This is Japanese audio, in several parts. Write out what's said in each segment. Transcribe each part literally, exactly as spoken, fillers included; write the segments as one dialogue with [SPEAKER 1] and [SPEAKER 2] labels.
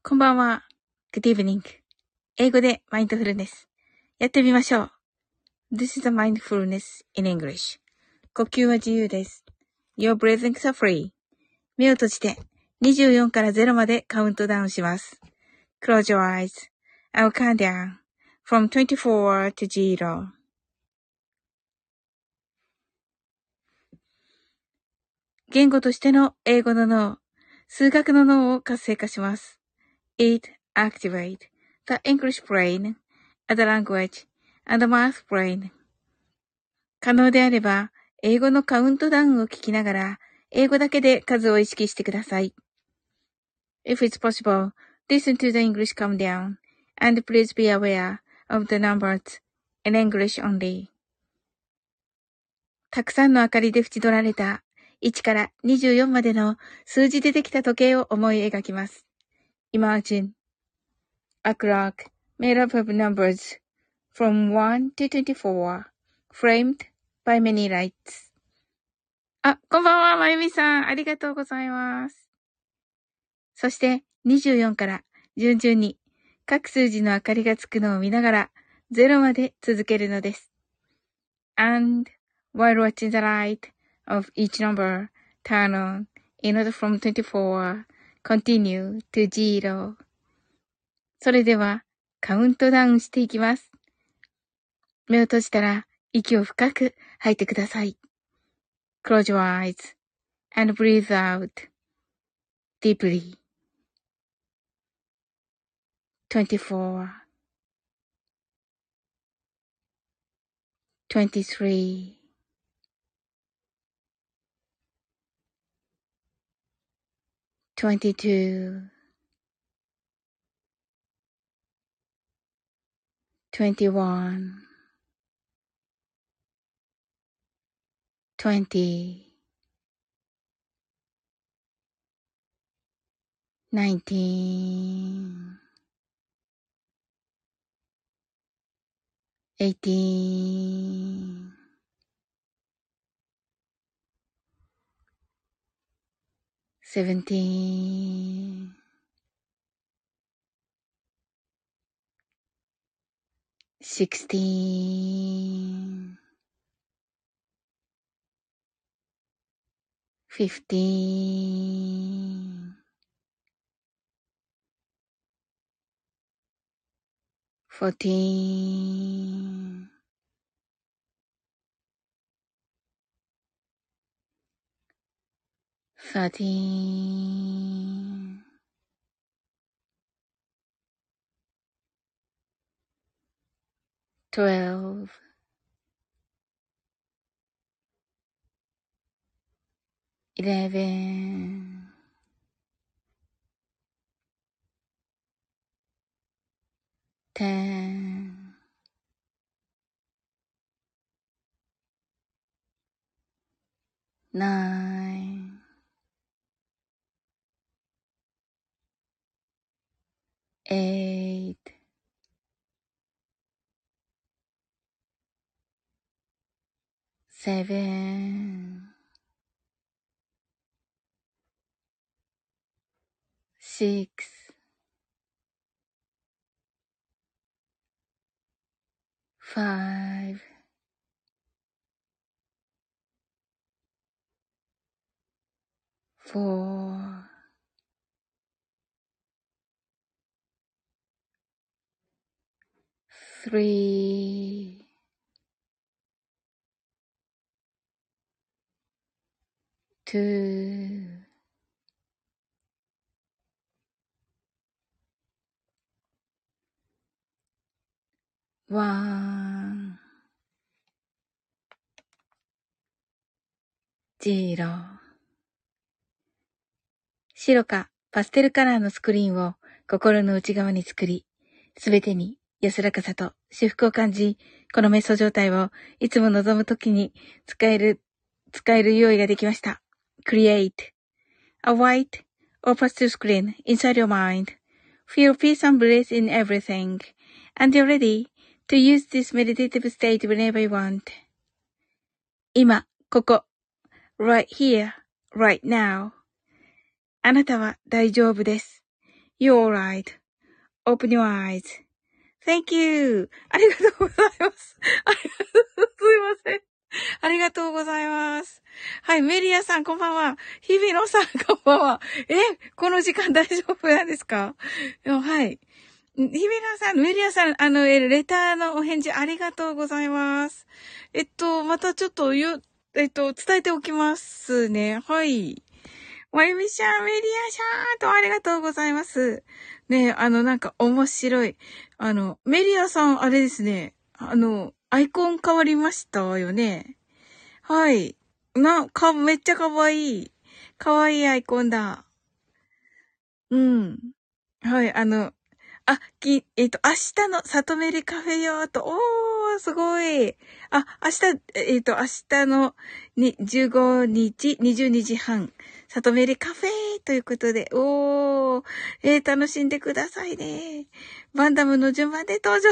[SPEAKER 1] こんばんは。Good evening. 英語でマインドフルネス。やってみましょう。This is a mindfulness in English. 呼吸は自由です。Your breathings are free. 目を閉じてにじゅうよんからゼロまでカウントダウンします。Close your eyes. I'll count down from twenty-four to zero. 言語としての英語の脳、数学の脳を活性化します。It activates the English brain, the language, and the math brain. 可能であれば、英語のカウントダウンを聞きながら、英語だけで数を意識してください。If it's possible, listen to the English countdown, and please be aware of the numbers in English only. たくさんの明かりで縁取られたいちからにじゅうよんまでの数字でできた時計を思い描きます。Imagine a clock made up of numbers from one to twenty-four, framed by many lights. あ、こんばんは、まゆみさん。ありがとうございます。そして、にじゅうよんから順々に各数字の明かりがつくのを見ながら、ゼロまで続けるのです。And, while watching the light of each number turn on in order from twenty-four, continue to zero. それでは、カウントダウンしていきます。目を閉じたら、息を深く吐いてください。Close your eyes and breathe out deeply. twenty-four, twenty-three, twenty-two, twenty-one, twenty, nineteen, eighteen, seventeen, sixteen, fifteen, fourteen, thirteen, twelve, eleven, ten, nine, eight, seven, six, five, four, three, two, one, zero。白かパステルカラーのスクリーンを心の内側に作り、すべてに安らかさと至福を感じ、この瞑想状態をいつも望むときに使える、使える用意ができました。Create a white or pastel screen inside your mind. Feel peace and bliss in everything. And you're ready to use this meditative state whenever you want. 今、ここ。Right here, right now. あなたは大丈夫です。 You're right.Open your eyes. Thank you. ありがとうございます。ありがとう、すいません。ありがとうございます。はい、メリアさんこんばんは。日比野さんこんばんは。え、この時間大丈夫なんですか？はい。日比野さん、メリアさん、あの、レターのお返事ありがとうございます。えっと、またちょっと言う、えっと、伝えておきますね。はい。まゆみちゃん、メリアシャーとありがとうございます。ねえ、あの、なんか面白い。あの、メリアさん、あれですね。あの、アイコン変わりましたよね。はい。な、か、めっちゃかわいい。かわいいアイコンだ。うん。はい、あの、あ、き、えっと、明日の里メリカフェよと、おー、すごい。あ、明日、えっと、明日のにじゅうごにち、にじゅうにじはん、里メリカフェということで、おー、えー、楽しんでくださいね。バンダムの順番で登場。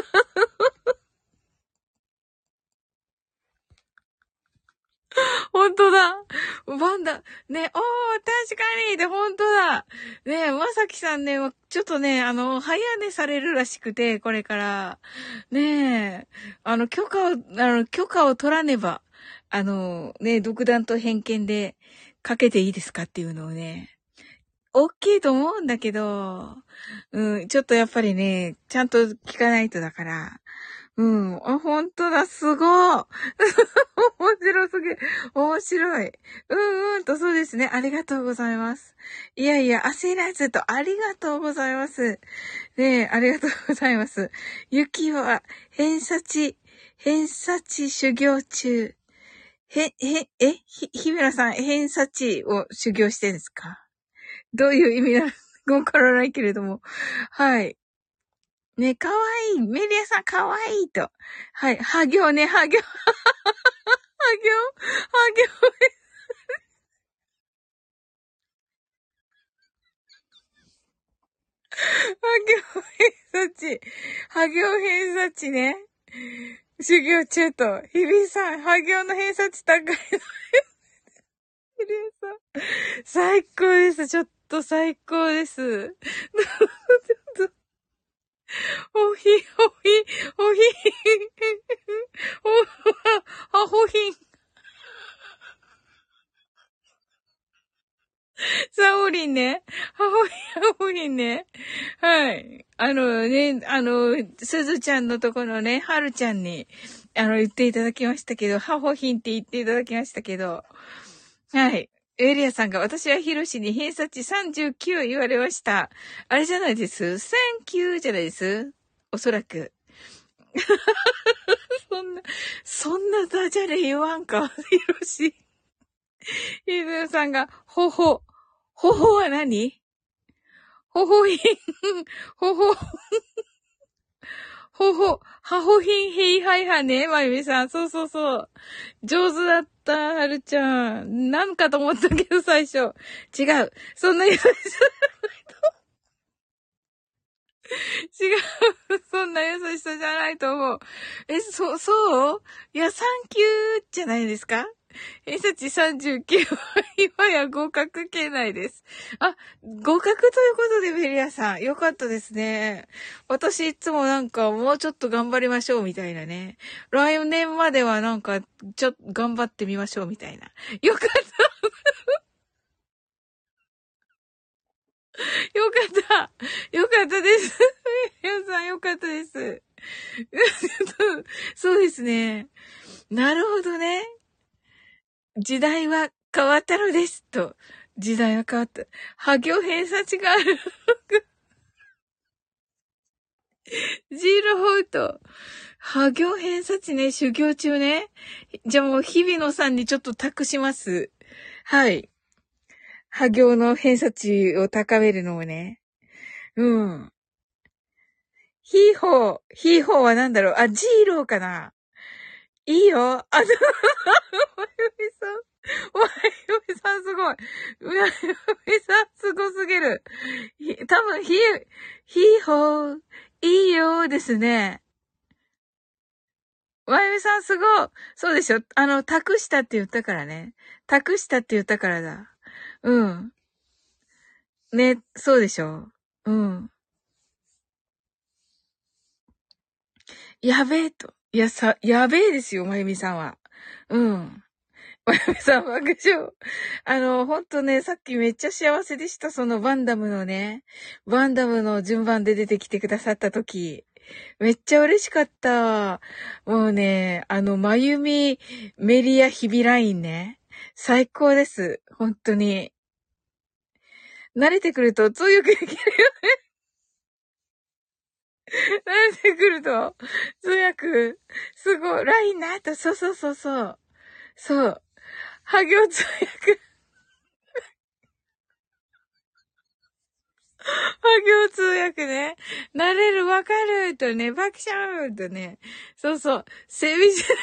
[SPEAKER 1] 本当だ。バンダ、ね、おー、確かに、で、本当だ。ね、まさきさんね、ちょっとね、あの、早寝されるらしくて、これから。ねえ、あの、許可を、あの、許可を取らねば、あの、ね、独断と偏見でかけていいですかっていうのをね、大きいと思うんだけど、うん、ちょっとやっぱりね、ちゃんと聞かないとだから、うん。あ、ほんとだ、すごい。面白すぎる。面白い。うんうんと、そうですね。ありがとうございます。いやいや、焦らずと、ありがとうございます。ねえ、ありがとうございます。ゆきは、偏差値、偏差値修行中。へ、へ、え、ひ、ひめらさん、偏差値を修行してるんですか？どういう意味なのかわからないけれども。はい。ね、かわいい。メリアさんかわいいと。はい。は行ね、は行。は行。は行。は行偏差値。は行偏差値ね。修行中と。日比さん、は行の偏差値高いの。メリアさん。最高です。ちょっと最高です。ほひ、ほひ、ほひ、ほ、は、ほひん。サオリンね。ハホリン、ハホリンね。はい。あのね、あの、すずちゃんのところね、はるちゃんに、あの、言っていただきましたけど、ハホヒンって言っていただきましたけど、はい。エリアさんが、私はヒロシに偏差値さんじゅうきゅう言われました。あれじゃないです。さんきゅうじゃないです。おそらく。そんな、そんなダジャレ言わんか、ヒロシ。ヒデさんが、ほほ。ほほは何？ほほひん、ほほ、ほほ、はほひんへいはいはね、まゆみさん。そうそうそう。上手だった、はるちゃん。なんかと思ったけど、最初。違う。そんな優しさ、違う。そんな優しさじゃないと思う。え、そ、そういや、サンキューじゃないですか？偏差値さんじゅうきゅうは今や合格圏内です。あ、合格ということでベリアさん。よかったですね。私いつもなんかもうちょっと頑張りましょうみたいなね。来年まではなんかちょっと頑張ってみましょうみたいな。よかった。よかった。よかったです。ベリアさんよかったです。そうですね。なるほどね。時代は変わったのです。と。時代は変わった。破行偏差値がある。ジーロホート。破行偏差値ね、修行中ね。じゃあもう日比野さんにちょっと託します。はい。破行の偏差値を高めるのをね。うん。ヒーホー、ヒーホーは何だろう？あ、ジーローかないいよ。あ、まゆみさん。まゆみさんすごい。まゆみさんすごすぎる。ひ多分、ひ、ひーほー、いいよですね。まゆみさんすごい。そうでしょ？あの、託したって言ったからね。託したって言ったからだ。うん。ね、そうでしょ？ うん。やべえと。いや、さ、やべえですよ、まゆみさんは。うん。まゆみさん爆笑。あの、ほんとね、さっきめっちゃ幸せでした。そのバンダムのね、バンダムの順番で出てきてくださった時。めっちゃ嬉しかった。もうね、あの、まゆみ、メリア、ヒビラインね。最高です。本当に。慣れてくると通訳できるよ。慣れてくると通訳、すごい。ラインなと、そうそうそうそう。そう。ハ行通訳。ハ行通訳ね。なれる、わかる、とね、爆笑とね。そうそう。セミじ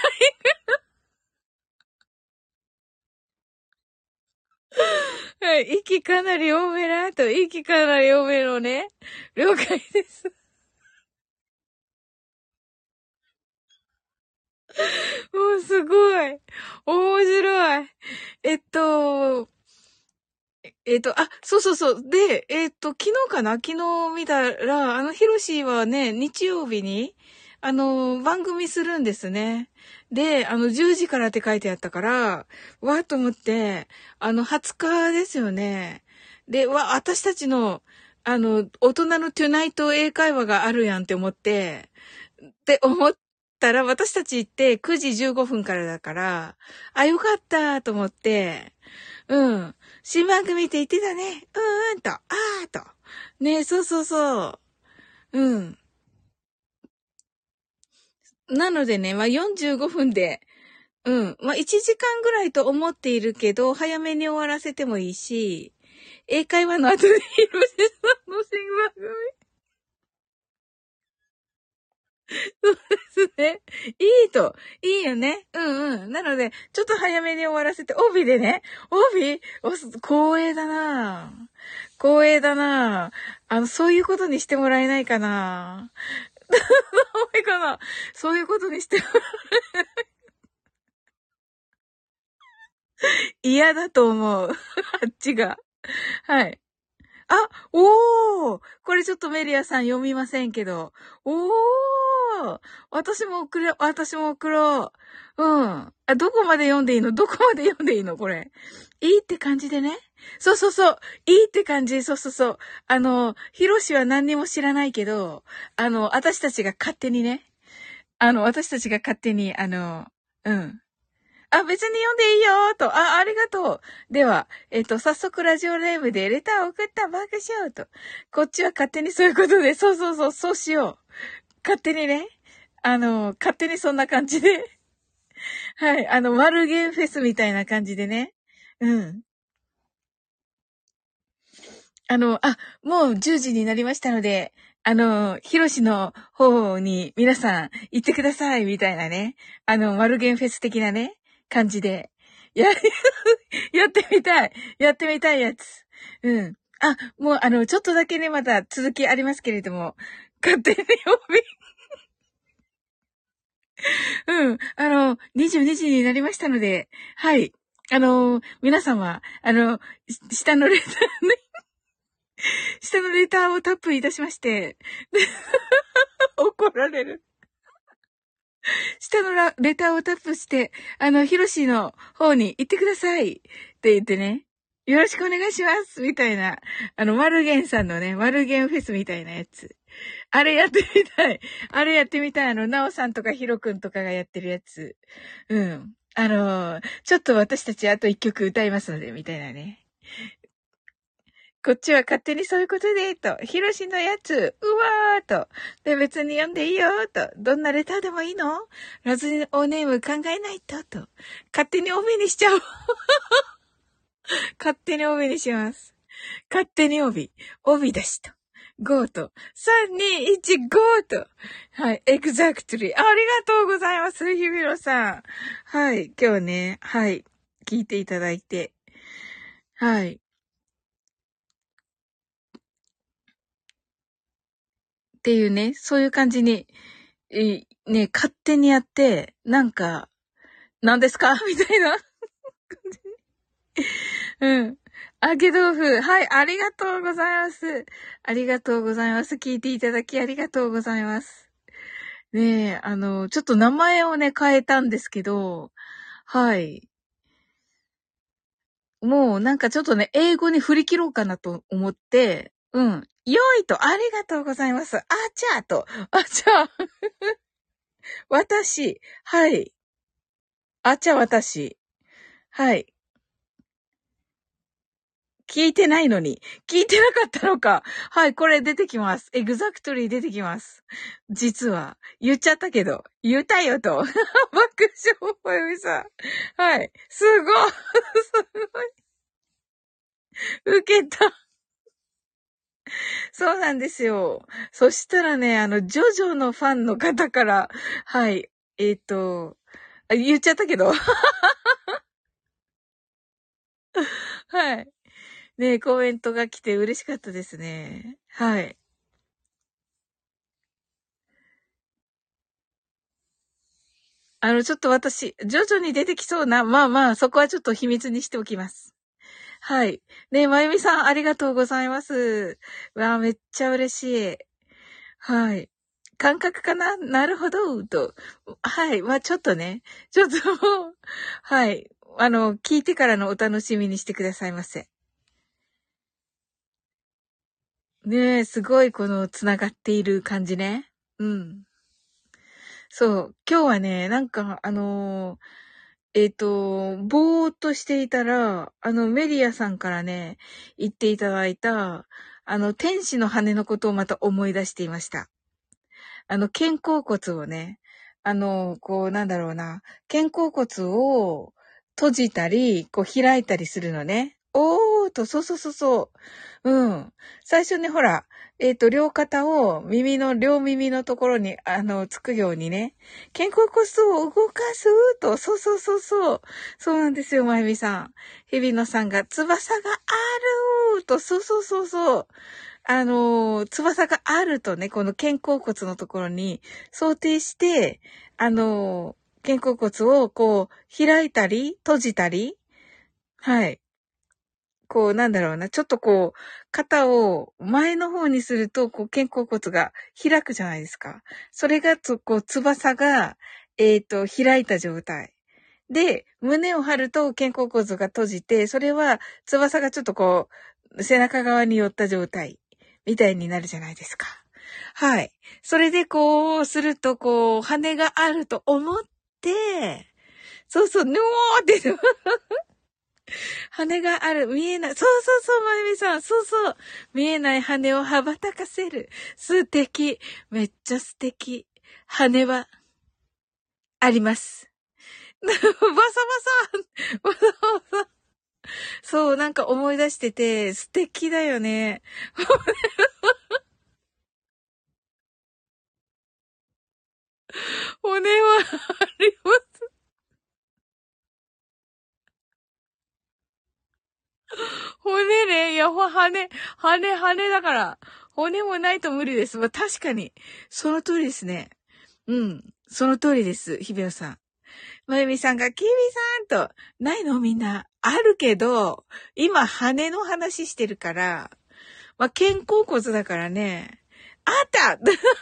[SPEAKER 1] ゃない。はい。息かなり多めなと、息かなり多めのね。了解です。もうすごい。面白い。えっと、えっと、あ、そうそうそう。で、えっと、昨日かな昨日見たら、あの、ヒロシはね、日曜日に、あの、番組するんですね。で、あの、じゅうじからって書いてあったから、わーっと思って、あの、はつかですよね。で、わ、私たちの、あの、大人のトゥナイト英会話があるやんって思って、って思ったら、私たち行ってくじじゅうごふんからだから、あ、よかったと思って、うん。新番組って言ってたね。うーんと、あーと。ね、そうそうそう。うん。なのでね、まあ、よんじゅうごふんで、うん。まあ、いちじかんぐらいと思っているけど、早めに終わらせてもいいし、英会話の後でヒロシさんの新番組。そうですね。いいと。いいよね。うんうん。なので、ちょっと早めに終わらせて、帯でね。帯おす光栄だな光栄だなあの、そういうことにしてもらえないかなダメかなそういうことにしても嫌だと思う。あっちが。はい。あ、おーこれちょっとメリアさん読みませんけど。おー私も送る、私も送ろう。うん。あ、どこまで読んでいいのどこまで読んでいいのこれ。いいって感じでね。そうそうそう。いいって感じ。そうそうそう。あの、ヒロシは何にも知らないけど、あの、私たちが勝手にね。あの、私たちが勝手に、あの、うん。あ、別に読んでいいよーと。あ、ありがとう。では、えっと、早速ラジオネームでレターを送ったバカしようと。こっちは勝手にそういうことで、そうそうそう、そうしよう。勝手にね。あの、勝手にそんな感じで。はい。あの、丸ゲンフェスみたいな感じでね。うん。あの、あ、もうじゅうじになりましたので、あの、ヒロシの方に皆さん行ってください、みたいなね。あの、丸ゲンフェス的なね、感じで。や、やってみたい。やってみたいやつ。うん。あ、もうあの、ちょっとだけね、まだ続きありますけれども、勝手に曜日。うん。あの、にじゅうにじになりましたので、はい。あの、皆様、あの、下のレターね、下のレターをタップいたしまして、怒られる。下のラレターをタップして、あの、ヒロシの方に行ってくださいって言ってね。よろしくお願いしますみたいな。あの、マルゲンさんのね、マルゲンフェスみたいなやつ。あれやってみたい。あれやってみたい。あの、ナオさんとかヒロくんとかがやってるやつ。うん。あのちょっと私たちあと一曲歌いますので、みたいなね。こっちは勝手にそういうことで、と。ヒロシのやつ、うわーと。で、別に読んでいいよ、と。どんなレターでもいいのラズオネーム考えないと、と。勝手に帯にしちゃおう。勝手に帯にします。勝手に帯。帯だしと。ゴーと。さん、に、いち、ゴーと。はい。エグザクトリー。ありがとうございます。ひびろさん。はい。今日ね、はい。聞いていただいて。はい。っていうね、そういう感じに、えね、勝手にやって、なんか、何ですかみたいな。 うん。揚げ豆腐。はい、ありがとうございます。ありがとうございます。聞いていただきありがとうございます。ねえ、あの、ちょっと名前をね、変えたんですけど、はい。もうなんかちょっとね、英語に振り切ろうかなと思って、うん。よいと、ありがとうございます。あちゃーと、あちゃー、私、はい。あちゃ私。はい。聞いてないのに。聞いてなかったのか。はい、これ出てきます。エグザクトリー出てきます。実は。言っちゃったけど。言ったよと。爆笑、まゆみさん。はい。すごい。すごい。受けた。そうなんですよ。そしたらね、あの、ジョジョのファンの方から、はい。えっ、と、あ言っちゃったけど。はい。ね、コメントが来て嬉しかったですね。はい。あの、ちょっと私、徐々に出てきそうな、まあまあ、そこはちょっと秘密にしておきます。はい。ねえ、まゆみさん、ありがとうございます。わあ、めっちゃ嬉しい。はい。感覚かななるほど、と。はい。まあ、ちょっとね、ちょっとはい。あの、聞いてからのお楽しみにしてくださいませ。ねえ、すごいこの繋がっている感じね。うん。そう。今日はね、なんか、あのーえっと、ぼーっとしていたら、あの、メディアさんからね、言っていただいた、あの、天使の羽のことをまた思い出していました。あの、肩甲骨をね、あの、こう、なんだろうな、肩甲骨を閉じたり、こう、開いたりするのね。おーと、そうそうそうそう。うん。最初ね、ほら、えっと、両肩を耳の、両耳のところに、あの、つくようにね、肩甲骨を動かすと、そうそうそうそう。そうなんですよ、まゆみさん。日比野さんが、翼があると、そうそうそうそう。あの、翼があるとね、この肩甲骨のところに想定して、あの、肩甲骨をこう、開いたり、閉じたり、はい。こう、なんだろうな、ちょっとこう、肩を前の方にすると、こう、肩甲骨が開くじゃないですか。それが、とこう、翼が、えっと、開いた状態。で、胸を張ると肩甲骨が閉じて、それは翼がちょっとこう、背中側に寄った状態みたいになるじゃないですか。はい。それでこうすると、こう、羽があると思って、そうそう、ぬおーって、羽がある、見えない。そうそうそう、まゆみさん。そうそう。見えない羽を羽ばたかせる。素敵。めっちゃ素敵。羽はあります。バサバサバサバサそう、なんか思い出してて、素敵だよね。骨はあります。骨ね。いや、ほ、羽、羽、羽だから。骨もないと無理です。まあ、確かに。その通りですね。うん。その通りです。日比野さん。まゆみさんが、キビさんと、ないのみんな。あるけど、今、羽の話してるから、まあ、肩甲骨だからね。あった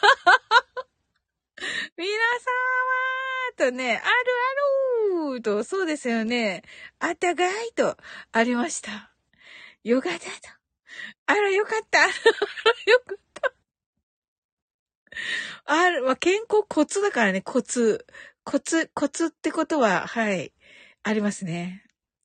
[SPEAKER 1] 皆さんはとね、あるあると、そうですよね。あったかいと、ありました。よかったと。あら、よかった。よかある、まあ、肩甲骨だからね、コツ。コツ、コツってことは、はい、ありますね。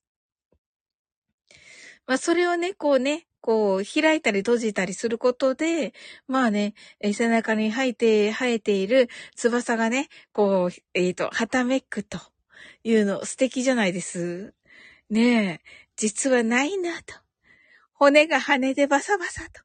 [SPEAKER 1] まあ、それをね、こうね、こう、開いたり閉じたりすることで、まあね、え背中に生えて、生えている翼がね、こう、えっと、はためくというの素敵じゃないです。ねえ、実はないなと。骨が羽でバサバサと。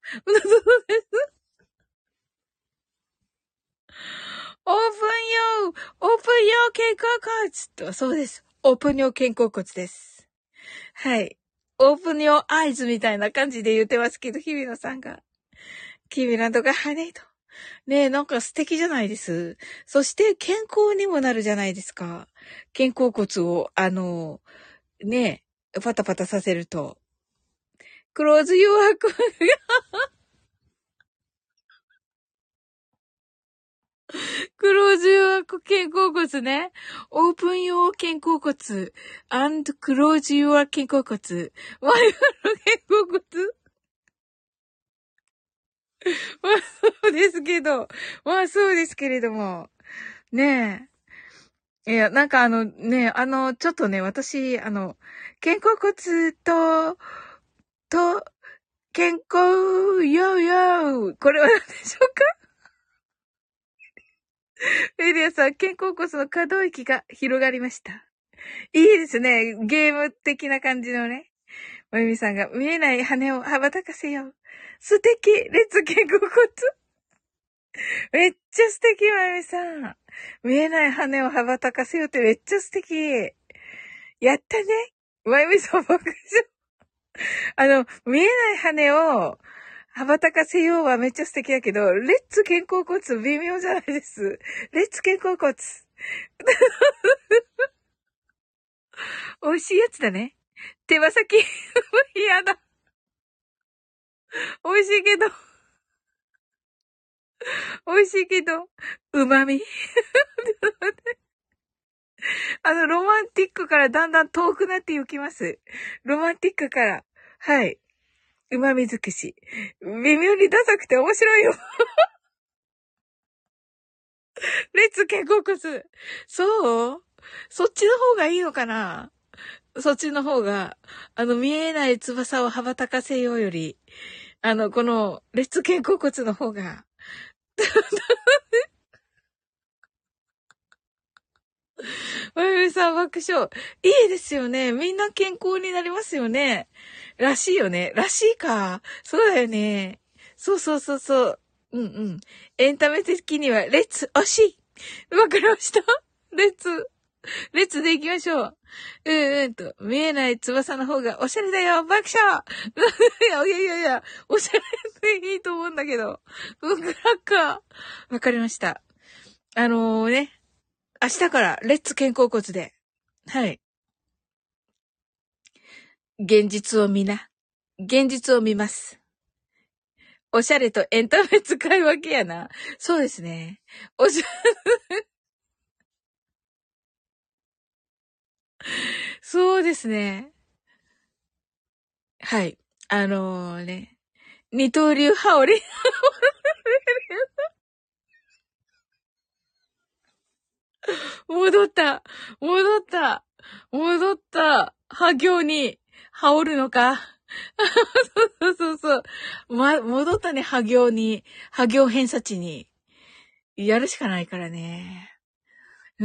[SPEAKER 1] オープンよオープンよ肩甲骨と、そうです。オープンよ肩甲骨です。はい。オープンよアイズみたいな感じで言ってますけど、日比野さんが。キーミランドが羽と。ねえ、なんか素敵じゃないです。そして健康にもなるじゃないですか。肩甲骨を、あの、ねパタパタさせると。クローズ誘惑。クローズ誘惑肩甲骨ね。オープン用肩甲骨。and クローズ用肩甲骨。ワイフの肩甲骨。まあそうですけど。まあそうですけれども。ねえ。いや、なんかあのね、あの、ちょっとね、私、あの、肩甲骨と、と、健康よーよー。これは何でしょうか？エリアさん、肩甲骨の可動域が広がりました。いいですね。ゲーム的な感じのね。まゆみさんが見えない羽を羽ばたかせよう。素敵。レッツ肩甲骨。めっちゃ素敵、まゆみさん。見えない羽を羽ばたかせようってめっちゃ素敵。やったね。まゆみさん爆笑。あの、見えない羽を羽ばたかせようはめっちゃ素敵だけど、レッツ肩甲骨微妙じゃないです。レッツ肩甲骨。美味しいやつだね。手羽先。やだ。美味しいけど。美味しいけど。旨味。あの、ロマンティックからだんだん遠くなっていきます。ロマンティックから。はい。旨味尽くし。微妙にダサくて面白いよ。レッツ肩甲骨。そうそっちの方がいいのかな？そっちの方が、あの、見えない翼を羽ばたかせようより、あの、この、レッツ肩甲骨の方が。まゆみさん爆笑。いいですよね。みんな健康になりますよね。らしいよね。らしいか。そうだよね。そうそうそうそう。うんうん。エンタメ的には、レッツ、惜しい。わかりました。レッツ、レッツで行きましょう。うんうんと、見えない翼の方がおしゃれだよ。爆笑。いやいやいやいや、おしゃれでいいと思うんだけど。うん、クラッカー。わかりました。あのー、ね。明日から、レッツ肩甲骨で。はい。現実を見な。現実を見ます。おしゃれとエンタメ使い分けやな。そうですね。おしゃ、そうですね。はい。あのー、ね。二刀流羽織。戻った。戻った。戻った。波行に羽織るのか。そうそうそう。ま、戻ったね、波行に。波行偏差値に。やるしかないからね。うん。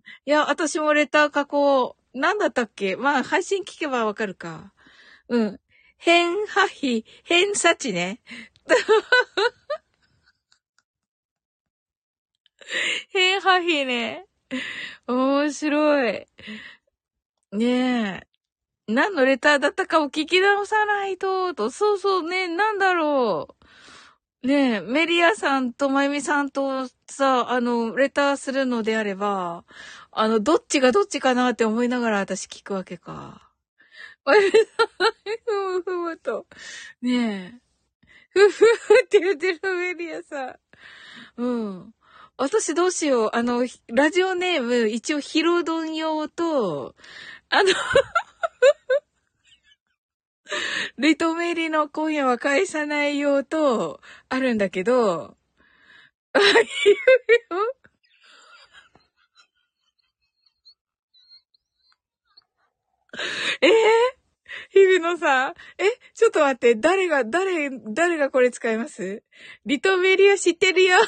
[SPEAKER 1] いや、私もレター書こう。なんだったっけ？まあ、配信聞けばわかるか。うん。偏破比、偏差値ね。偏破比ね。面白い。ねえ。何のレターだったかを聞き直さないと、と。そうそうね、なんだろう。ねえ、メリアさんとまゆみさんとさ、あの、レターするのであれば、あの、どっちがどっちかなって思いながら私聞くわけか。まゆみさん、ふむふむと。ねえ。ふふふって言ってるメリアさん。うん。私どうしよう。あの、ラジオネーム、一応ヒロドン用と、あの、リトメリの今夜は返さない用と、あるんだけど、あ、いいよ。えー、日比野さん。え、ちょっと待って、誰が、誰、誰がこれ使います？リトメリは知ってるよ。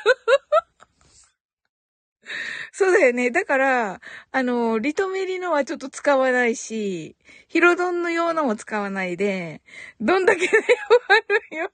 [SPEAKER 1] そうだよね。だから、あの、リトメリのはちょっと使わないし、ヒロドンの用のも使わないで、どんだけで終わるよ。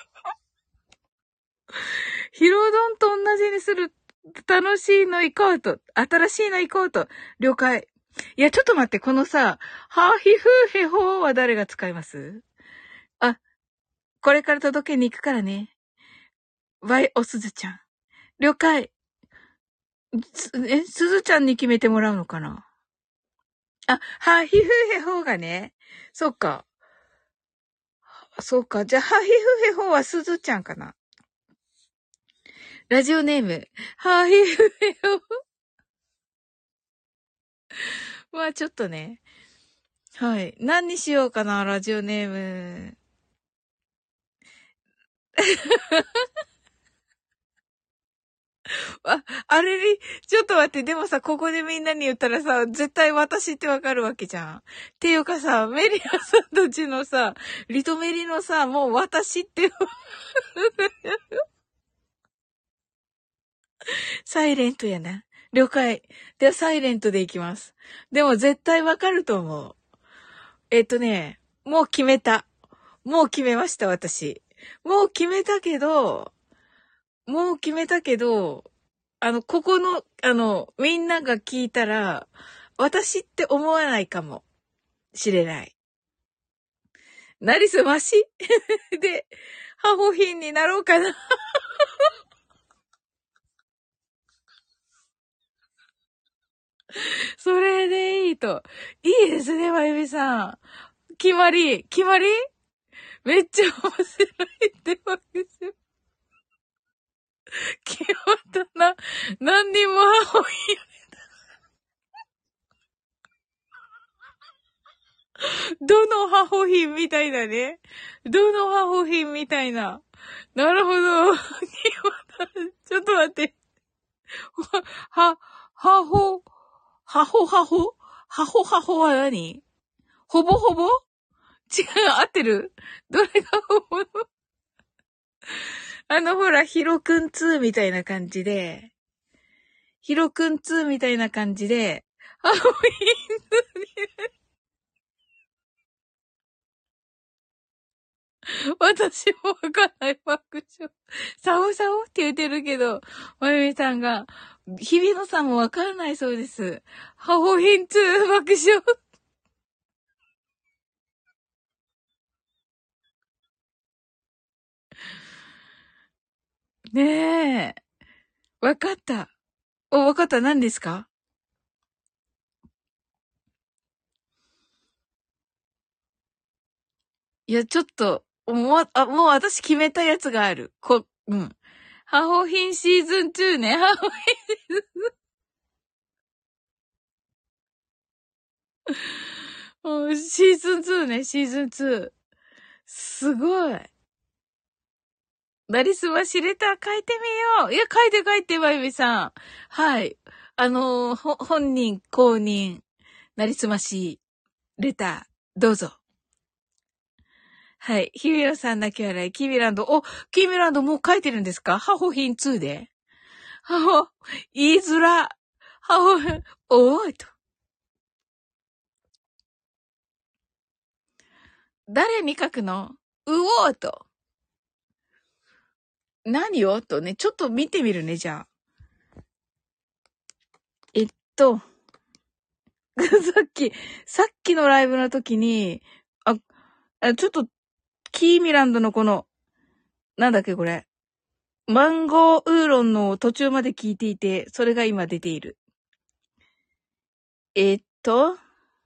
[SPEAKER 1] ヒロドンと同じにする。楽しいの行こうと。新しいの行こうと。了解。いや、ちょっと待って、このさ、ハーヒフーヘホーは誰が使います？あ、これから届けに行くからね。バイ、おすずちゃん。了解。すえ、すずちゃんに決めてもらうのかな？ あ、はひふへほがね。そっか。そうか。じゃあ、はひふへほはすずちゃんかな。ラジオネーム。はひふへほ。まあちょっとね。はい。何にしようかな、ラジオネーム。あ、あれに、ちょっと待って、でもさ、ここでみんなに言ったらさ、絶対私ってわかるわけじゃん。っていうかさ、メリアさんたちのさ、リトメリのさ、もう私って、サイレントやな。了解。では、サイレントでいきます。でも絶対わかると思う。えっとね、もう決めた。もう決めました、私。もう決めたけど、もう決めたけど、あの、ここの、あの、みんなが聞いたら、私って思わないかもしれない。なりすましで、ハホヒンになろうかな。それでいいと。いいですね、まゆみさん。決まり、決まりめっちゃ面白いってわけですよ。決まったな。何にもハホヒン。どのハホヒンみたいなね。どのハホヒンみたいな。なるほど。ちょっと待って。は、はほ、はほはほはほはほは何？ほぼほぼ違う、合ってる？どれがほぼの？あのほら、ヒロくんツーみたいな感じで、ヒロくんツーみたいな感じで、ハロウィン私もわかんない爆笑。サオサオって言ってるけど、まゆみさんが、日比野さんもわかんないそうです。ハホヒンツー爆笑。ねえ。わかった。お、わかった。何ですか？いや、ちょっと、もう、あ、もう私決めたやつがある。こ、うん。ハホヒンシーズンツーね。ハホヒン、うんシーズンツーね、シーズンツー。すごい。なりすましレター書いてみよう。いや、書いて書いて、まゆみさん。はい。あのー、ほ、本人公認、なりすましレター、どうぞ。はい。ひびろさん泣き笑い、キミランド。お、キミランドもう書いてるんですか？ハホヒンツーで。ハホ、言いづら。ハホ、おーいと。誰に書くの？うおーと。何をとね、ちょっと見てみるね、じゃあ。えっと、さっき、さっきのライブの時に、あ、あちょっと、キーミランドのこの、なんだっけこれ。マンゴーウーロンの途中まで聞いていて、それが今出ている。えっと、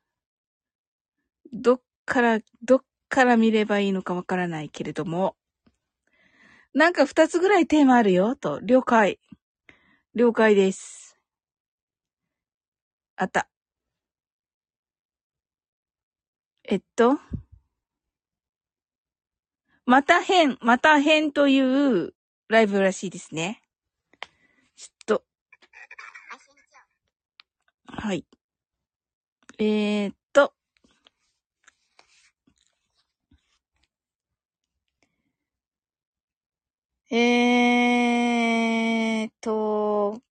[SPEAKER 1] どっから、どっから見ればいいのかわからないけれども、なんか二つぐらいテーマあるよ、と。了解。了解です。あった。えっと、また変、また変というライブらしいですね。ちょっと、はい。えー、っと、えーっと、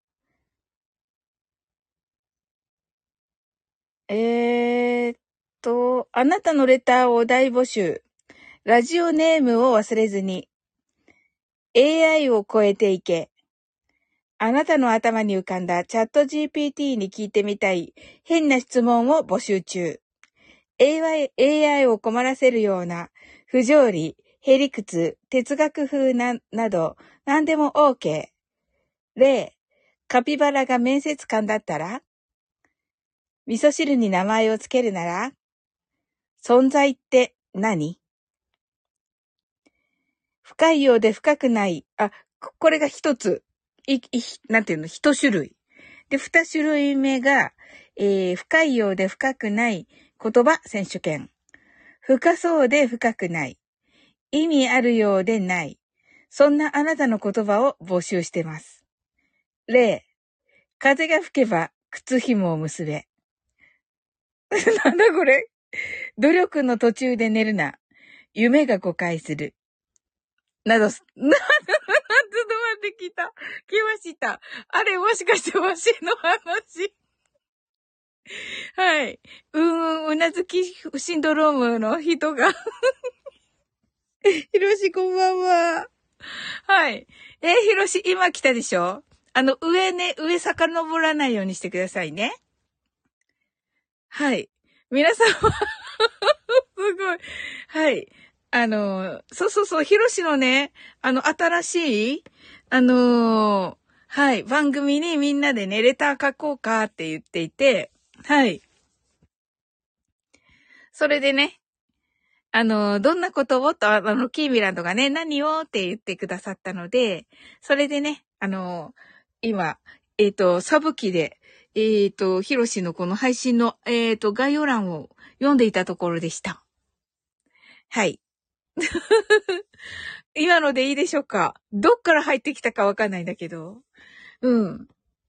[SPEAKER 1] えーっと、あなたのレターを大募集。ラジオネームを忘れずに。エーアイ を超えていけ。あなたの頭に浮かんだチャット ジーピーティー に聞いてみたい変な質問を募集中。エーアイ, エーアイ を困らせるような不条理、へりくつ、哲学風な、など何でも OK。例、カピバラが面接官だったら味噌汁に名前をつけるなら、存在って何？深いようで深くない。あ、これが一つ。い、い、なんていうの？一種類。で、二種類目が、えー、深いようで深くない言葉選手権。深そうで深くない。意味あるようでない。そんなあなたの言葉を募集してます。例、風が吹けば靴紐を結べ。なんだこれ？努力の途中で寝るな。夢が誤解する。など、な、ちょっと待ってきた。来ました。あれ、もしかしてわしの話。はい。うーん、うなずきシンドロームの人が。ひろし、こんばんは。はい。えー、ひろし、今来たでしょ？あの、上ね、上遡らないようにしてくださいね。はい。皆さんは、すごい。はい。あの、そうそうそう、ひろしのね、あの、新しい、あのー、はい、番組にみんなでね、レター書こうかって言っていて、はい。それでね、あの、どんなことをと、あの、キーミランドがね、何をって言ってくださったので、それでね、あの、今、えっと、サブ機で、えっと、ヒロシのこの配信の、えっと、概要欄を読んでいたところでした。はい。今のでいいでしょうか？どっから入ってきたかわかんないんだけど。うん。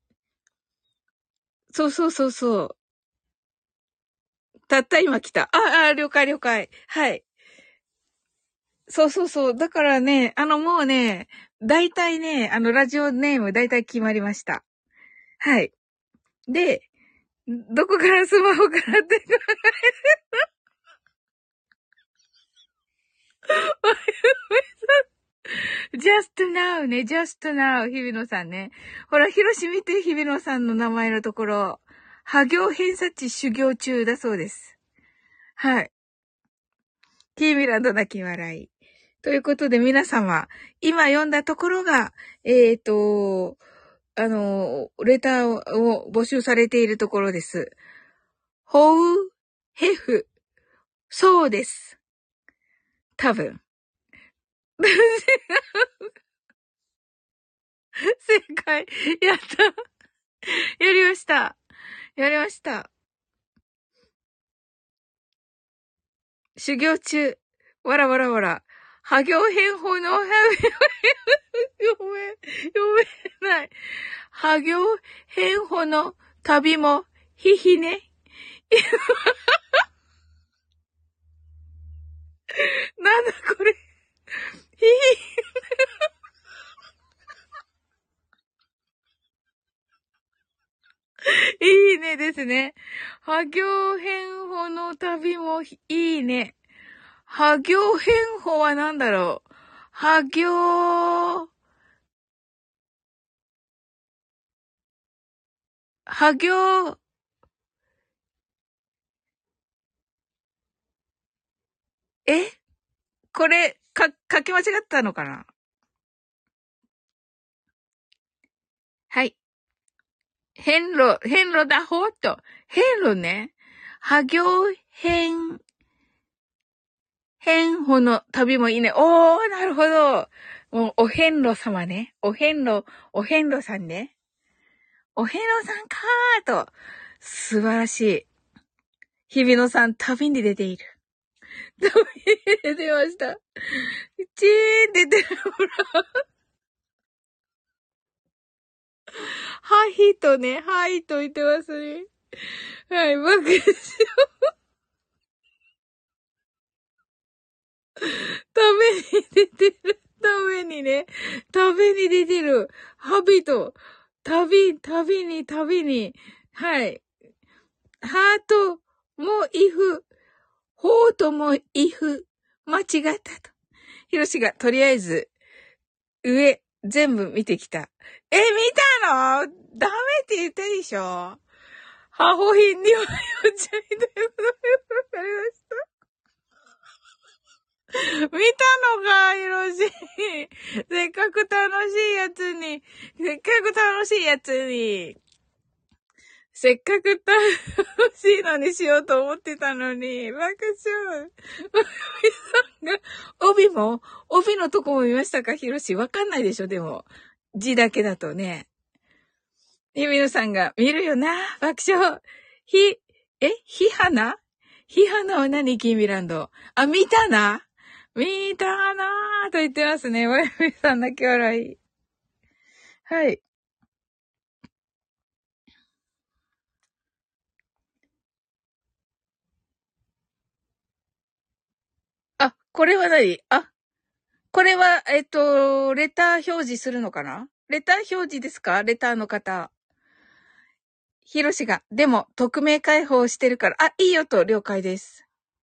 [SPEAKER 1] そうそうそうそう。たった今来た。あ、あ、了解了解。はい。そうそうそう。だからね、あのもうね、大体ね、あのラジオネーム大体決まりました。はい。で、どこからスマホからってjust now ね、just now 日比野さんね。ほら、ひろし見て、日比野さんの名前のところ。破行偏差値修行中だそうです。はい。キーミランド泣き笑い。ということで皆様、今読んだところが、えっと、あの、レターを募集されているところです。ほう、へふ、そうです。多分。正解。やった。やりました。やりました。修行中。わらわらわら。破行変法の、読め、読めない。破行変法の旅も、ひひね。なんだこれ。ひひ。いいねですね。破行変法の旅もいいね。破行変法は何だろう。破行、破行、えこれ、か、書き間違ったのかな？はい。変路、変路だほっと。変路ね。破行変、変歩の旅もいいね。おー、なるほど。もう、お遍路様ね。お遍路、お遍路さんね。お遍路さんかーと。素晴らしい。日比野さん、旅に出ている。旅に出てました。チーンって出てる。ほら。はいとね、はいと言ってますね。はい、爆笑。食べに出てる。食べにね。食べに出てる。ハビと。旅、旅に、旅に。はい。ハートもイフ。ホートもイフ。間違ったと。ヒロシがとりあえず、上、全部見てきた。え、見たの？ダメって言ったでしょ？ハホヒンにはよっちゃいたいことがわかりました。見たのか、ヒロシ。せっかく楽しいやつに、せっかく楽しいやつに。 せっかく楽しいのにしようと思ってたのに、爆笑。まゆみさんが、帯も、帯のとこも見ましたか、ひろし。わかんないでしょ、でも。字だけだとね。ひみのさんが、見るよな、爆笑。ひ、えひはなひはなは何、キーミランド。あ、見たな見たなーと言ってますね。まゆみさん泣き笑い。はい。あ、これは何あ、これは、えっと、レター表示するのかなレター表示ですかレターの方。ひろしが、でも、匿名開放してるから、あ、いいよと、了解です。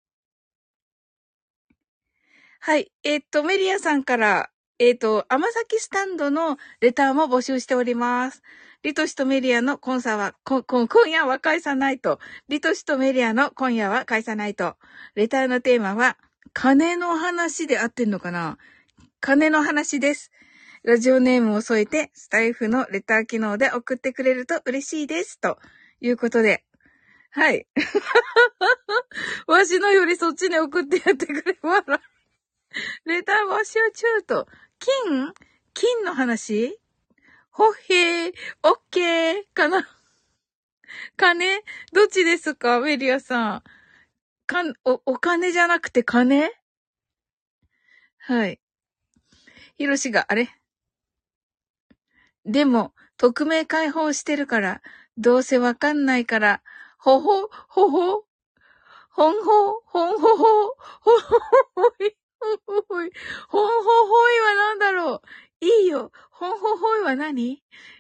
[SPEAKER 1] はい。えっと、メリアさんから、えっと、甘崎スタンドのレターも募集しております。リトシとメリアのコンサは、こ、こ、今夜は返さないと。リトシとメリアの今夜は返さないと。レターのテーマは、金の話で合ってんのかな？金の話です。ラジオネームを添えて、スタイフのレター機能で送ってくれると嬉しいです。ということで。はい。わしのよりそっちに送ってやってくればな。レター募集中と。金金の話ほっへー、オッケー、かな。金どっちですかメリアさん。かん、お、お金じゃなくて金はい。ヒロシが、あれでも、匿名開放してるから、どうせわかんないから、ほほ、ほほ、ほんほ、ほんほほ、ほんほほい、ほんほほい、ほんほほいはなんだろういいよ。ほんほほいは何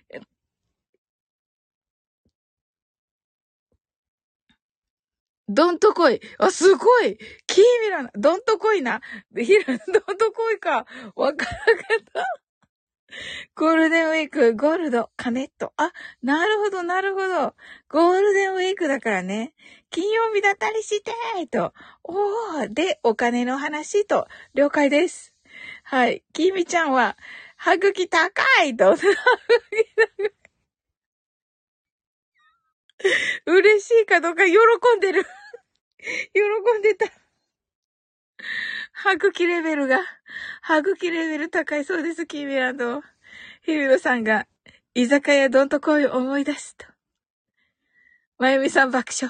[SPEAKER 1] どんとこい。あ、すごい。キーミラな。どんとこいな。ひら、どんとこいか。わからなかった。ゴールデンウィーク、ゴールド、カネット。あ、なるほど、なるほど。ゴールデンウィークだからね。金曜日だったりしてーと。おー、で、お金の話と、了解です。はい。きみちゃんは、歯茎高いと。嬉しいかどうか喜んでる。喜んでた。歯茎レベルが、歯茎レベル高いそうです、キーミランド。ヒビロさんが、居酒屋どんとこいを思い出すと。まゆみさん爆笑。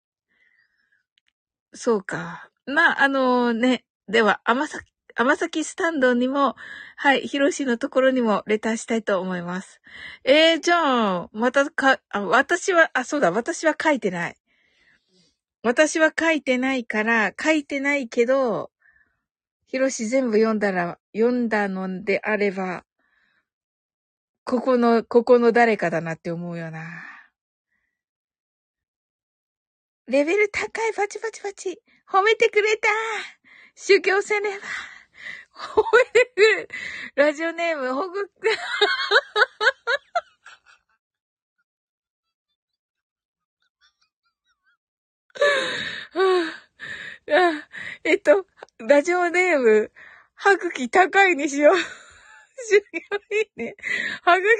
[SPEAKER 1] そうか。まあ、あのね、では、甘崎、甘崎スタンドにも、はい、ヒロシのところにもレターしたいと思います。えー、じゃあ、またか、あ、私は、あ、そうだ、私は書いてない。私は書いてないから、書いてないけど、ヒロシ全部読んだら、読んだのであれば、ここの、ここの誰かだなって思うよな。レベル高い、パチパチパチ。褒めてくれた。宗教せねば。褒めてくれ。ラジオネーム、ほぐ、あ、えっと、ラジオネーム、歯茎高いにしよう。宗教いいね。歯茎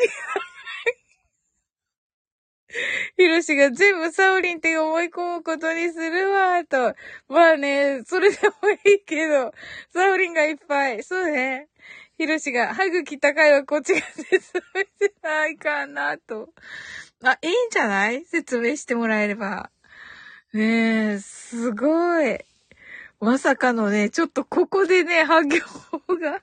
[SPEAKER 1] ひろしが全部サオリンって思い込むことにするわ、と。まあね、それでもいいけど、サオリンがいっぱい。そうね。ひろしが、歯茎高いはこっちが説明しないかな、と。あ、いいんじゃない説明してもらえれば。ねえ、すごい。まさかのね、ちょっとここでね、ハ行が、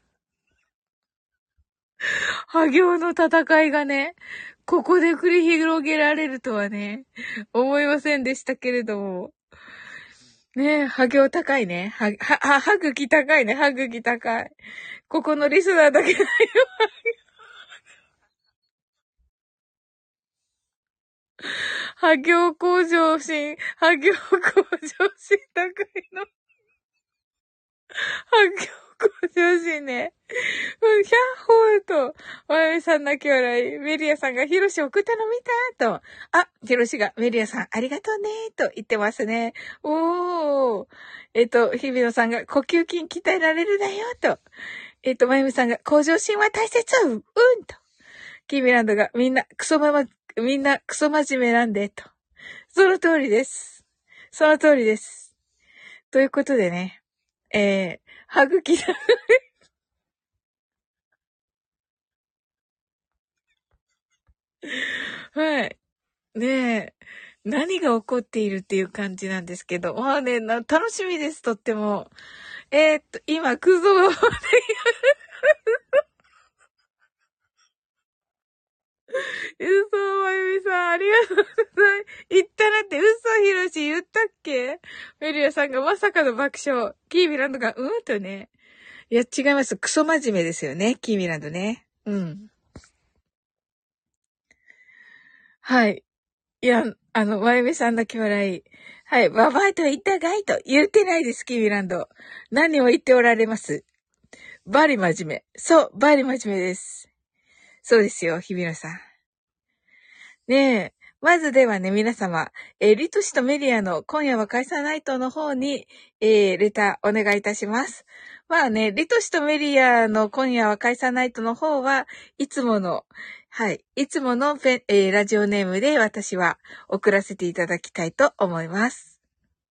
[SPEAKER 1] ハ行の戦いがね、ここで繰り広げられるとはね、思いませんでしたけれども。ねえ、ハ行高いね。は、は、は、歯茎高いね。歯茎高い。ここのリスナーだけだよ。ハ行向上心、ハ行向上心高いの。ハ行向上心ね。うん、ひゃっほーと、まゆみさん泣き笑い。メリアさんがヒロシ送ったの見たと。あ、ヒロシがメリアさんありがとうねと言ってますね。おー。えっと、日比野さんが呼吸筋鍛えられるだよと。えっと、まゆみさんが向上心は大切うんと。キーミランドがみんなクソママ、 みんなクソ真面目なんで、と。その通りです。その通りです。ということでね、えー、歯茎だ。はい。ねえ、何が起こっているっていう感じなんですけど、まあね、な楽しみです、とっても。えー、っと、今、クゾが嘘、まゆみさん、ありがとうございます。言ったなって、嘘、ひろし、言ったっけメリアさんがまさかの爆笑。キーミランドが、うんとね。いや、違います。クソ真面目ですよね、キーミランドね。うん。はい。いや、あの、まゆみさんだけ笑い。はい。ババアと言ったがいと言ってないです、キーミランド。何を言っておられます。バリ真面目。そう、バリ真面目です。そうですよ、日比野さん。ねえ。まずではね、皆様、えー、リトシとメリアの今夜は解散ナイトの方に、えー、レターお願いいたします。まあね、リトシとメリアの今夜は解散ナイトの方はいつもの、はい、いつものペ、えー、ラジオネームで私は送らせていただきたいと思います。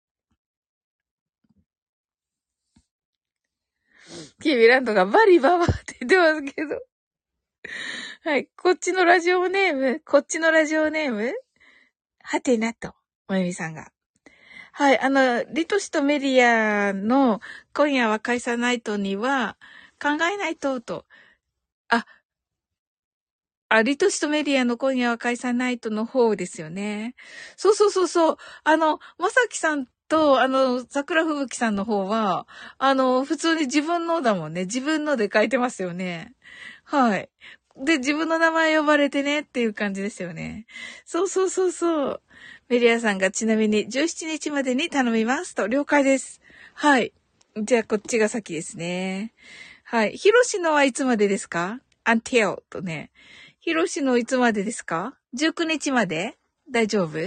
[SPEAKER 1] キービランドがバリババって言ってますけど。はい、こっちのラジオネーム、こっちのラジオネームはてなと、まゆみさんが。はい、あの、リトシとメリアの今夜は解散ナイトには考えないと、と。あ、あ、リトシとメリアの今夜は解散ナイトの方ですよね。そうそうそうそう。あの、まさきさんと、あの、桜吹雪さんの方は、あの、普通に自分のだもんね。自分ので書いてますよね。はい。で、自分の名前呼ばれてねっていう感じですよね。そうそうそうそう。メリアさんがちなみにじゅうしちにちまでに頼みますと、了解です。はい。じゃあこっちが先ですね。はい。ヒロシのはいつまでですか？ until とね。ヒロシのいつまでですか？ じゅうくにちまで大丈夫？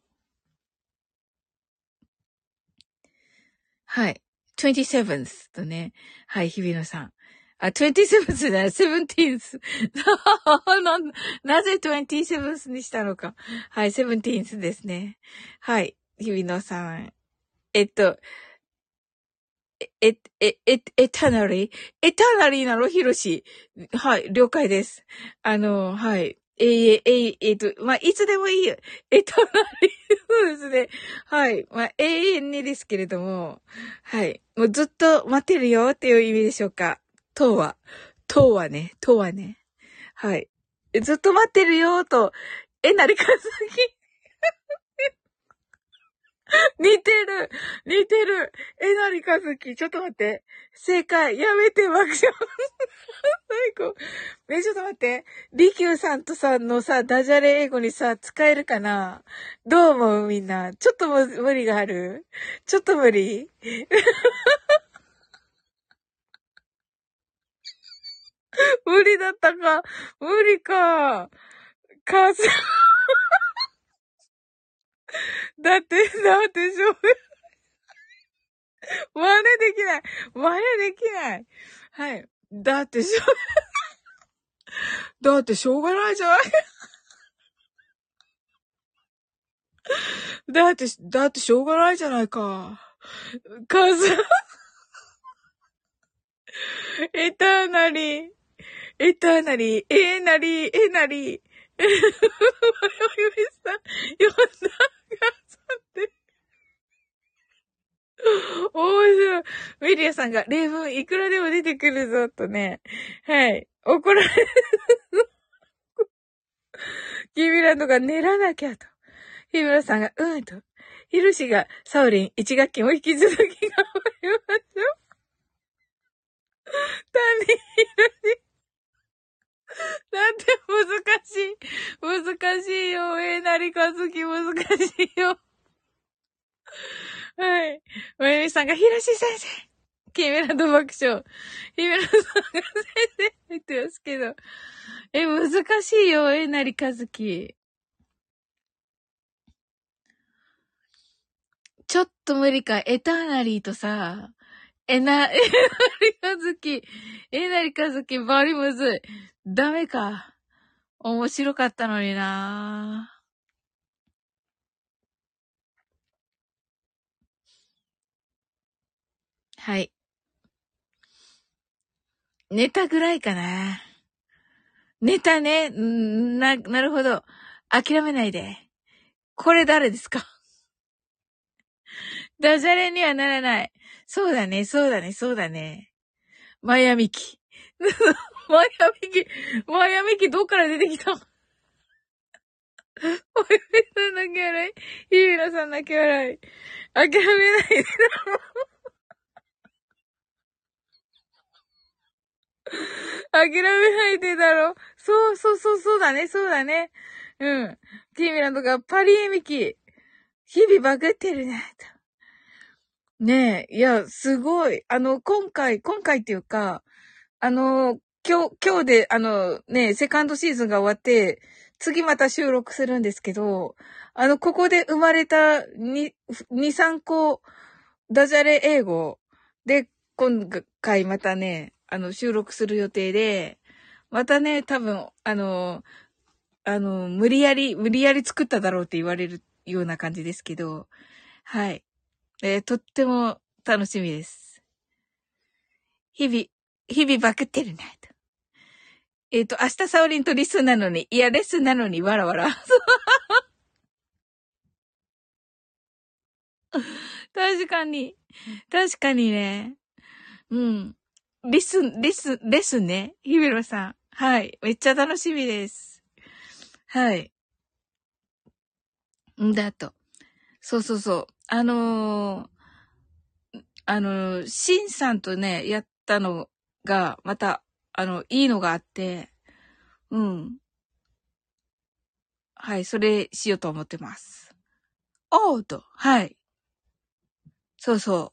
[SPEAKER 1] はい。にじゅうななとね。はい、日比野さん。あ、にじゅうななじゃない、じゅうなな。な、なぜにじゅうななにしたのか。はい、じゅうななですね。はい、日比野さん。えっと、え、え、え、エタナリーエタナリーなのヒロシ。はい、了解です。あの、はい。ええ、ええ、えっと、まあ、いつでもいいよ。エタナリー。そうですね。はい。まあ、永遠にですけれども、はい。もうずっと待ってるよっていう意味でしょうか。とは。とはね。とはね。はい。ずっと待ってるよと、えなりかずき。似てる似てるえなりかずき。ちょっと待って。正解。やめて、爆笑。最高。え、ちょっと待って。りきゅうさんとさんのさ、ダジャレ英語にさ、使えるかな？どう思うみんな。ちょっとも無理がある？ちょっと無理？無理だったか。無理か。かす、だって、だってしょう、真似できない。真似できない。はい。だってしょう、だってしょうがないじゃない。だって、だってしょうがないじゃないか。かす、エターナリー。エターナリー、エーナリー、エナリー。え、まゆみさん、読んだがさって。面白い。メリアさんが例文いくらでも出てくるぞ、とね。はい。怒られる。キーミランドが練らなきゃと。日村さんが、うんと。ヒルシが、サウリン一学期も引き続き頑張りましょう。タニーヒルシ。なんて難しい。難しいよ。えなりかずき難しいよ。はい。まゆみさんが、ひろし先生。キーメランド爆笑。ヒメラさんが先生言ってますけど。え、難しいよ。えなりかずき。ちょっと無理か。エターナリーとさ、えな、えなりかずき。えなりかずき、バリむずい。ダメか。 面白かったのにな。はい。ネタぐらいかな。ネタね。んな、なるほど。諦めないで。これ誰ですか？ダジャレにはならない。そうだね、そうだね、そうだね。マヤミキ。マヤミキ、マヤミキどっから出てきた？おやめさんだけ笑い。ヒビロさんだけ笑い。諦めないで。諦めないでだろ。そうそうそう、そうだね、そうだね。うん。キーミランとかパリエミキ。日々バグってるね。ねえ、いや、すごい。あの、今回、今回っていうか、あの、今日、今日で、あの、ね、セカンドシーズンが終わって、次また収録するんですけど、あの、ここで生まれたに、に、さんこ、ダジャレ英語で、今回またね、あの、収録する予定で、またね、多分、あの、あの、無理やり、無理やり作っただろうって言われるような感じですけど、はい。えーとっても楽しみです。日々、日々バクってるなと。えっ、と、明日サオリンとリスなのに、いや、レッスンなのに、わらわら。確かに。確かにね。うん。リスン、リスン、レッスンね。ヒビロさん。はい。めっちゃ楽しみです。はい。んだと。そうそうそう。あのー、あのー、シンさんとね、やったのが、また、あの、いいのがあって、うん。はい。それしようと思ってます。おーと。はい。そうそう。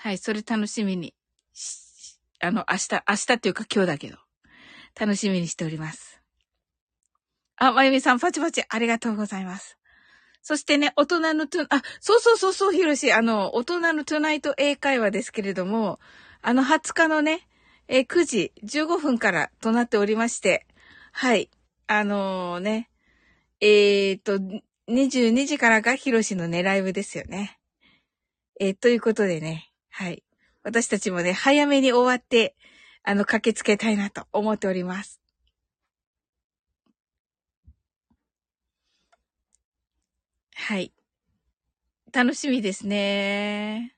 [SPEAKER 1] はい。それ楽しみに。あの、明日、明日っていうか今日だけど、楽しみにしております。あ、まゆみさん、パチパチ、ありがとうございます。そしてね、大人のトゥ、あ、そうそうそうそう、ひろし、あの、大人のトゥナイト英会話ですけれども、あの、はつかのね、えー、くじじゅうごふんからとなっておりまして、はい。あのー、ね、えーと、にじゅうにじからがひろしのね、ライブですよね。えー、ということでね、はい。私たちもね、早めに終わって、あの、駆けつけたいなと思っております。はい。楽しみですね。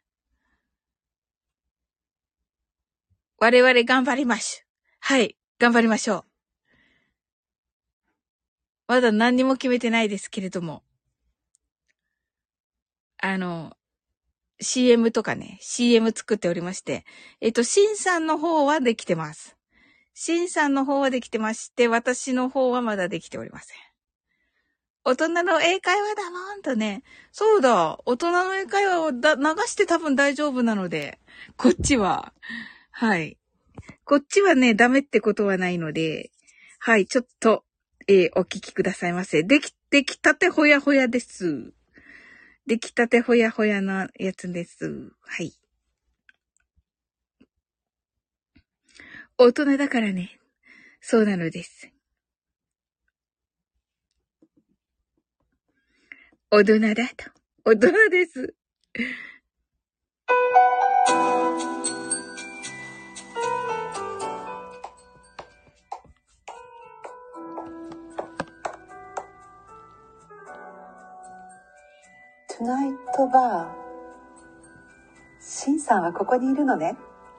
[SPEAKER 1] 我々頑張りましょう。はい。頑張りましょう。まだ何にも決めてないですけれども。あの、シーエム とかね、シーエム 作っておりまして。えっと、シンさんの方はできてます。シンさんの方はできてまして、私の方はまだできておりません。大人の英会話だもんとね。そうだ。大人の英会話をだ流して多分大丈夫なので。こっちは。はい。こっちはね、ダメってことはないので。はい。ちょっと、えーお聞きくださいませ。でき、できたてほやほやです。できたてほやほやなやつです。はい。大人だからね。そうなのです。大人だと。大人です。
[SPEAKER 2] トゥナイトバー。シンさんはここにいるのね。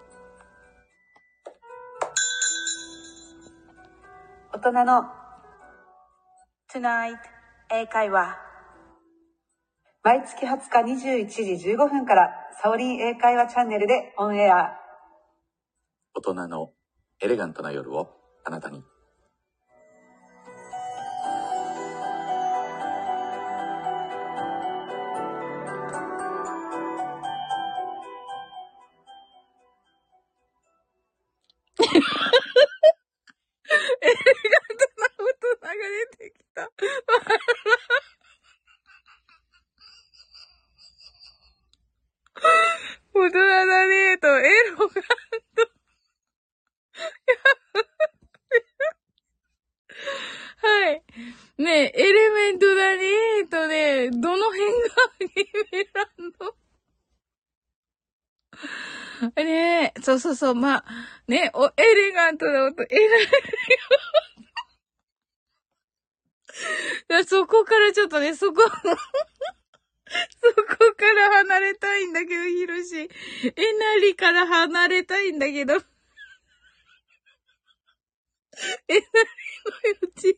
[SPEAKER 2] 大人の
[SPEAKER 1] Tonight 英会話。
[SPEAKER 2] 毎月はつかにじゅういちじじゅうごふんからサオリン英会話チャンネルでオンエア。
[SPEAKER 3] 大人のエレガントな夜をあなたに。
[SPEAKER 1] エレガントな大人が出てきた。大人だね。 ミランド。ねえ、そうそうそう、まあ、ね、お、エレガントな音、エラ、そこからちょっとね、そこ、そこから離れたいんだけど、ヒロシ。えなりから離れたいんだけど。えなりのうち。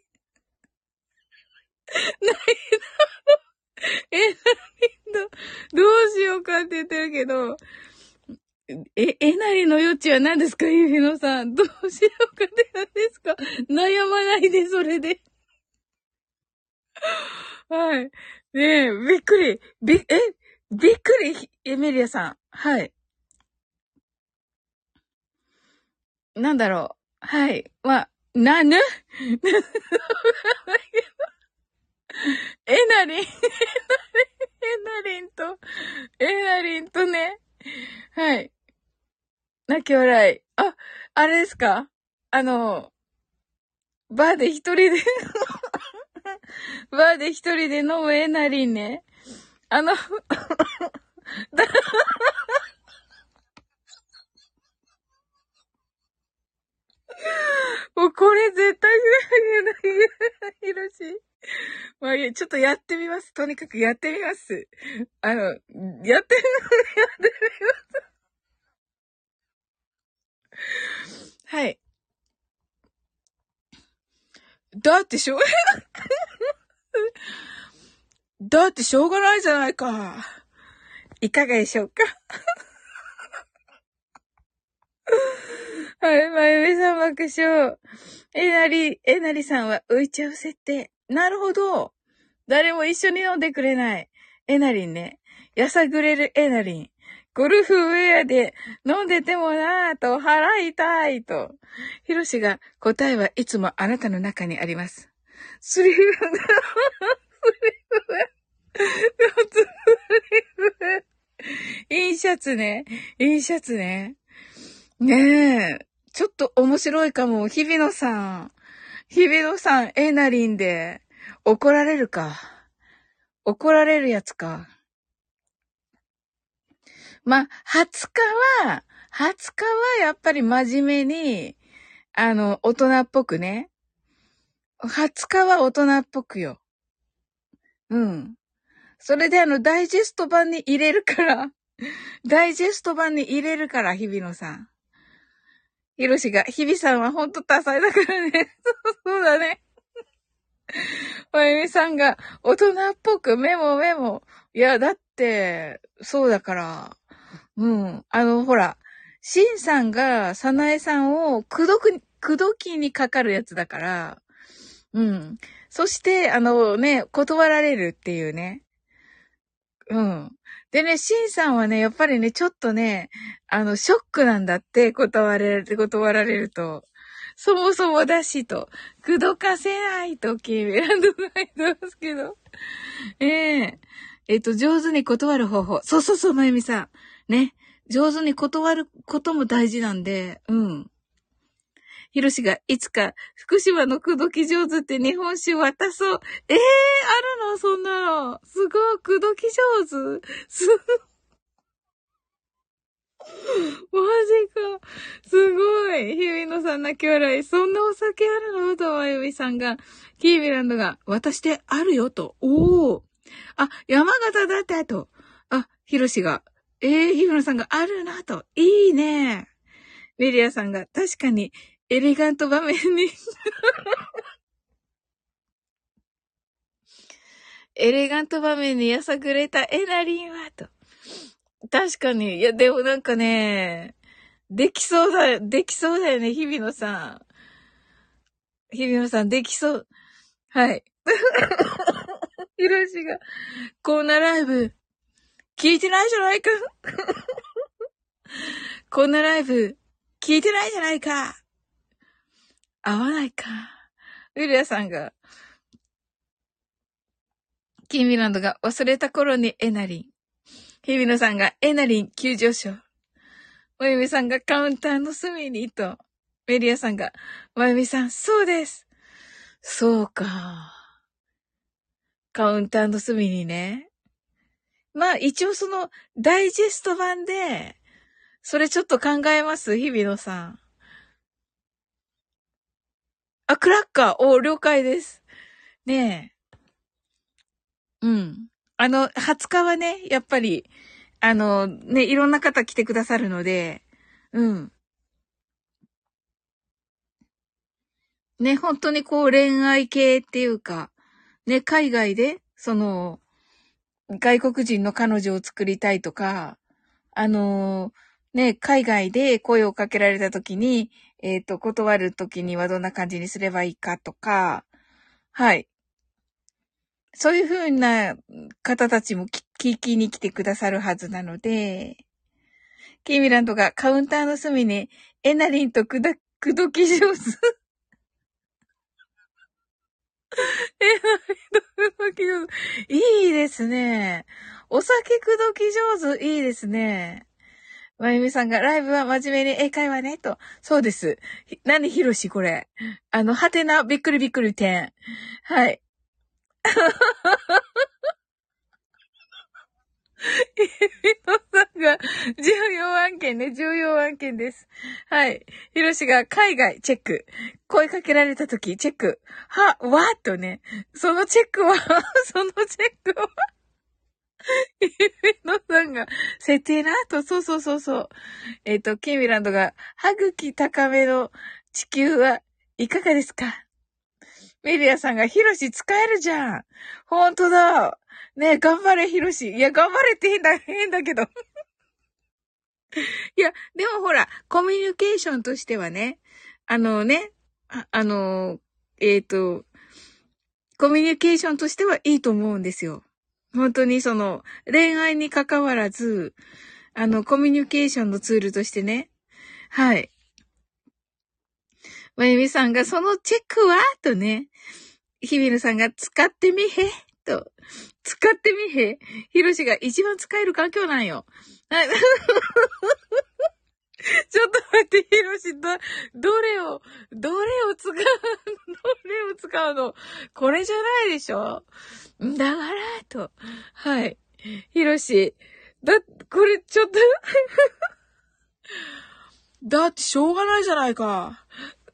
[SPEAKER 1] ないな。えなりの、どうしようかって言ってるけど、え、えなりの余地は何ですか、ゆひのさん。どうしようかって何ですか。悩まないで、それで。はい。ねえ、びっくり。び、え、びっくり、エメリアさん。はい。なんだろう。はい。まあ、なぬえなりん、えなりんと、えなりんとね。はい。泣き笑い。あ、あれですか、あの、バーで一人でバーで一人で飲むえなりんね。あの、だもうこれ絶対しなきゃいけない。ひろし。まあいい、ちょっとやってみます。とにかくやってみます。あの、やってみます。やってみます。はい。だってしょう、だってしょうがないじゃないか。いかがでしょうか。はい、まゆみさん爆笑。えなり、えなりさんは浮いちゃう設定。なるほど。誰も一緒に飲んでくれない。えなりんね。やさぐれるえなりん。ゴルフウェアで飲んでてもなぁと払いたいと。ひろしが答えはいつもあなたの中にあります。スリーブ、スリーブ、スリーブ。いいシャツね。いいシャツね。ねえ。ちょっと面白いかも。日比野さん。日比野さん、えなりんで。怒られるか。怒られるやつか。まあ、はつかは、はつかはやっぱり真面目に、あの、大人っぽくね。はつかは大人っぽくよ。うん。それであの、ダイジェスト版に入れるから、ダイジェスト版に入れるから、日比野さん。ひろしが、日比さんはほんと多彩だからね。そうだね。まゆみさんが、大人っぽくメモメモ。いや、だって、そうだから。うん。あの、ほら、シンさんが、サナエさんを、くどく、くどきにかかるやつだから。うん。そして、あのね、断られるっていうね。うん。でね、シンさんはね、やっぱりね、ちょっとね、あの、ショックなんだって、断れる、断られると。そもそもだしと、くどかせないと、キーメランドが言ってますけど。えええっと、上手に断る方法。そうそうそう、まゆみさん。ね。上手に断ることも大事なんで、うん。ひろしが、いつか、福島の口説き上手って日本酒渡そう。ええー、あるのそんなの。すごい、口説き上手す、マジか。すごい。日比野さん泣き笑い。そんなお酒あるのと、まゆみさんが。キーミランドが、私であるよと。おー。あ、山形だったと。あ、ひろしが。えー、日比野さんがあるなと。いいね。メリアさんが、確かに、エレガント場面にエレガント場面にやさぐれたエナリンは、と。確かに。いや、でもなんかね、できそうだ、できそうだよね、日比野さん。日比野さん、できそう。はい。ひろしが、こんなライブ、聞いてないじゃないか。こんなライブ、聞いてないじゃないか。合わないか。ウィリアさんが、キーミランドが忘れた頃にエナリン。日比野さんがエナリン急上昇。まゆみさんがカウンターの隅にと。メリアさんが、まゆみさん、そうです。そうか。カウンターの隅にね。 まあ一応そのダイジェスト版で、それちょっと考えます、日比野さん。あ、クラッカー。お、了解です。ねえ。うん。あの、はつかはね、やっぱり、あの、ね、いろんな方来てくださるので、うん。ね、本当にこう恋愛系っていうか、ね、海外で、その、外国人の彼女を作りたいとか、あのー、ね、海外で声をかけられた時に、えっと、断る時にはどんな感じにすればいいかとか、はい。そういう風な方たちも聞きに来てくださるはずなので、キーミランドがカウンターの隅にエナリンとくだ、くどき上手。エナリンとくどき上手。いいですね。お酒くどき上手、いいですね。まゆみさんがライブは真面目に英会話ね、と。そうです。何ひろしこれ。あの、はてな、びっくりびっくり点。はい。ひろさんが重要案件ね、重要案件です。はい。ひろしが海外チェック。声かけられたときチェック。は、わーっとね。そのチェックは、そのチェックは、ひろさんが設定なと、そうそうそうそう。えっ、と、キーミランドが、歯茎高めの地球はいかがですか？メリアさんが、ヒロシ使えるじゃん。ほんとだ。ねえ、頑張れ、ヒロシ。いや、頑張れって変だ、変だけど。いや、でもほら、コミュニケーションとしてはね、あのね、あ、あの、えっ、と、コミュニケーションとしてはいいと思うんですよ。本当にその、恋愛に関わらず、あの、コミュニケーションのツールとしてね。はい。まゆみさんが、そのチェックはとね、ひびるさんが、使ってみへと。使ってみへひろしが一番使える環境なんよ。はい。ちょっと待って、ひろし、ど、どれを、どれを使う、どれを使うの？これじゃないでしょ？だから、と。はい。ひろし、だ、これちょっとだってしょうがないじゃないか。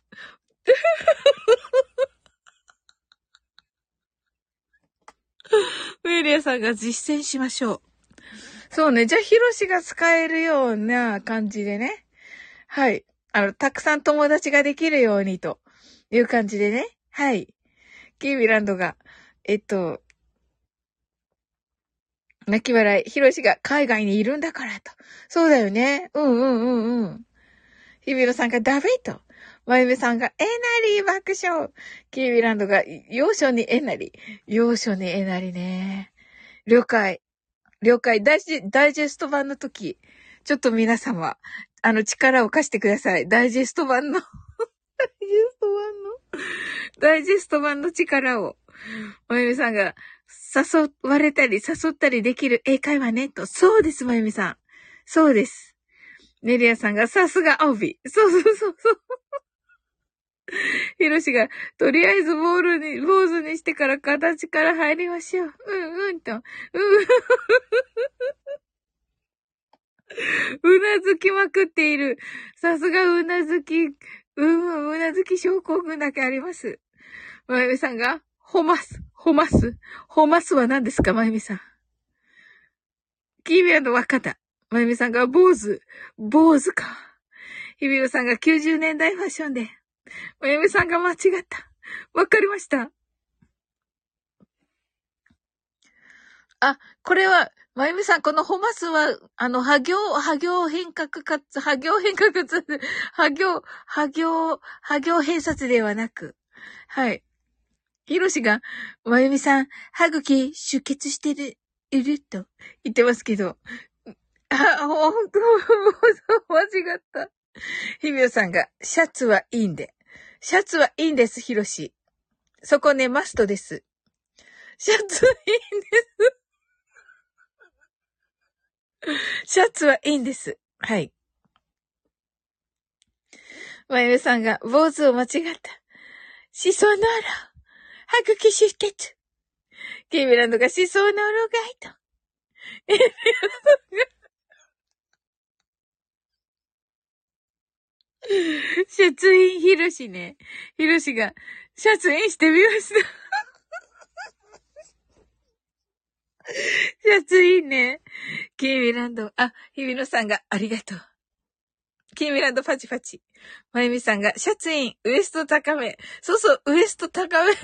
[SPEAKER 1] ウィリアさんが実践しましょう。そうね。じゃあ、ヒロシが使えるような感じでね。はい。あの、たくさん友達ができるようにという感じでね。はい。キービランドが、えっと、泣き笑い。ヒロシが海外にいるんだからと。そうだよね。うんうんうんうん。ヒビロさんがダメと。マユメさんがエナリー爆笑。キービランドが要所にエナリー。要所にエナリーね。了解。了解。ダイジェ、ダイジェスト版の時、ちょっと皆様、あの、力を貸してください。ダイジェスト版の、ダイジェスト版の、ダイジェスト版の力を、まゆみさんが、誘われたり誘ったりできる英会話ね、と。そうです、まゆみさん。そうです。ネリアさんが、さすが青ビ。そうそうそうそう。ヒロシが、とりあえずボールに、坊主にしてから形から入りましょう。うんうんと。うん。うなずきまくっている。さすがうなずき、うん、うなずき症候群だけあります。まゆみさんが、ほます、ほます。ほますは何ですか、まゆみさん。キービアの若田。まゆみさんが、坊主。坊主か。ひびるさんがきゅうじゅうねんだいファッションで。まゆみさんが間違った。わかりました。あ、これは、まゆみさん、このホマスは、あの、波行、波行変革かつ、波行変革つ、波行、波行、波行偏差値ではなく、はい。ひろしが、まゆみさん、歯茎出血してる、いると言ってますけど、あ、ほんと、間違った。ひびよさんが、シャツはいいんで。シャツはいいんです、ひろし。そこね、マストです。シャツいいんです。シャツはいいんです。はい。まゆめさんが、坊主を間違った。しそのろ。歯茎出血。キーミランドがしそのろがいと。 エリアさんが、シャツインヒロシね。ヒロシが、シャツインしてみました。シャツインね。キーミランド、あ、日比野さんがありがとう。キーミランドパチパチ。まゆみさんが、シャツイン、ウエスト高め。そうそう、ウエスト高め。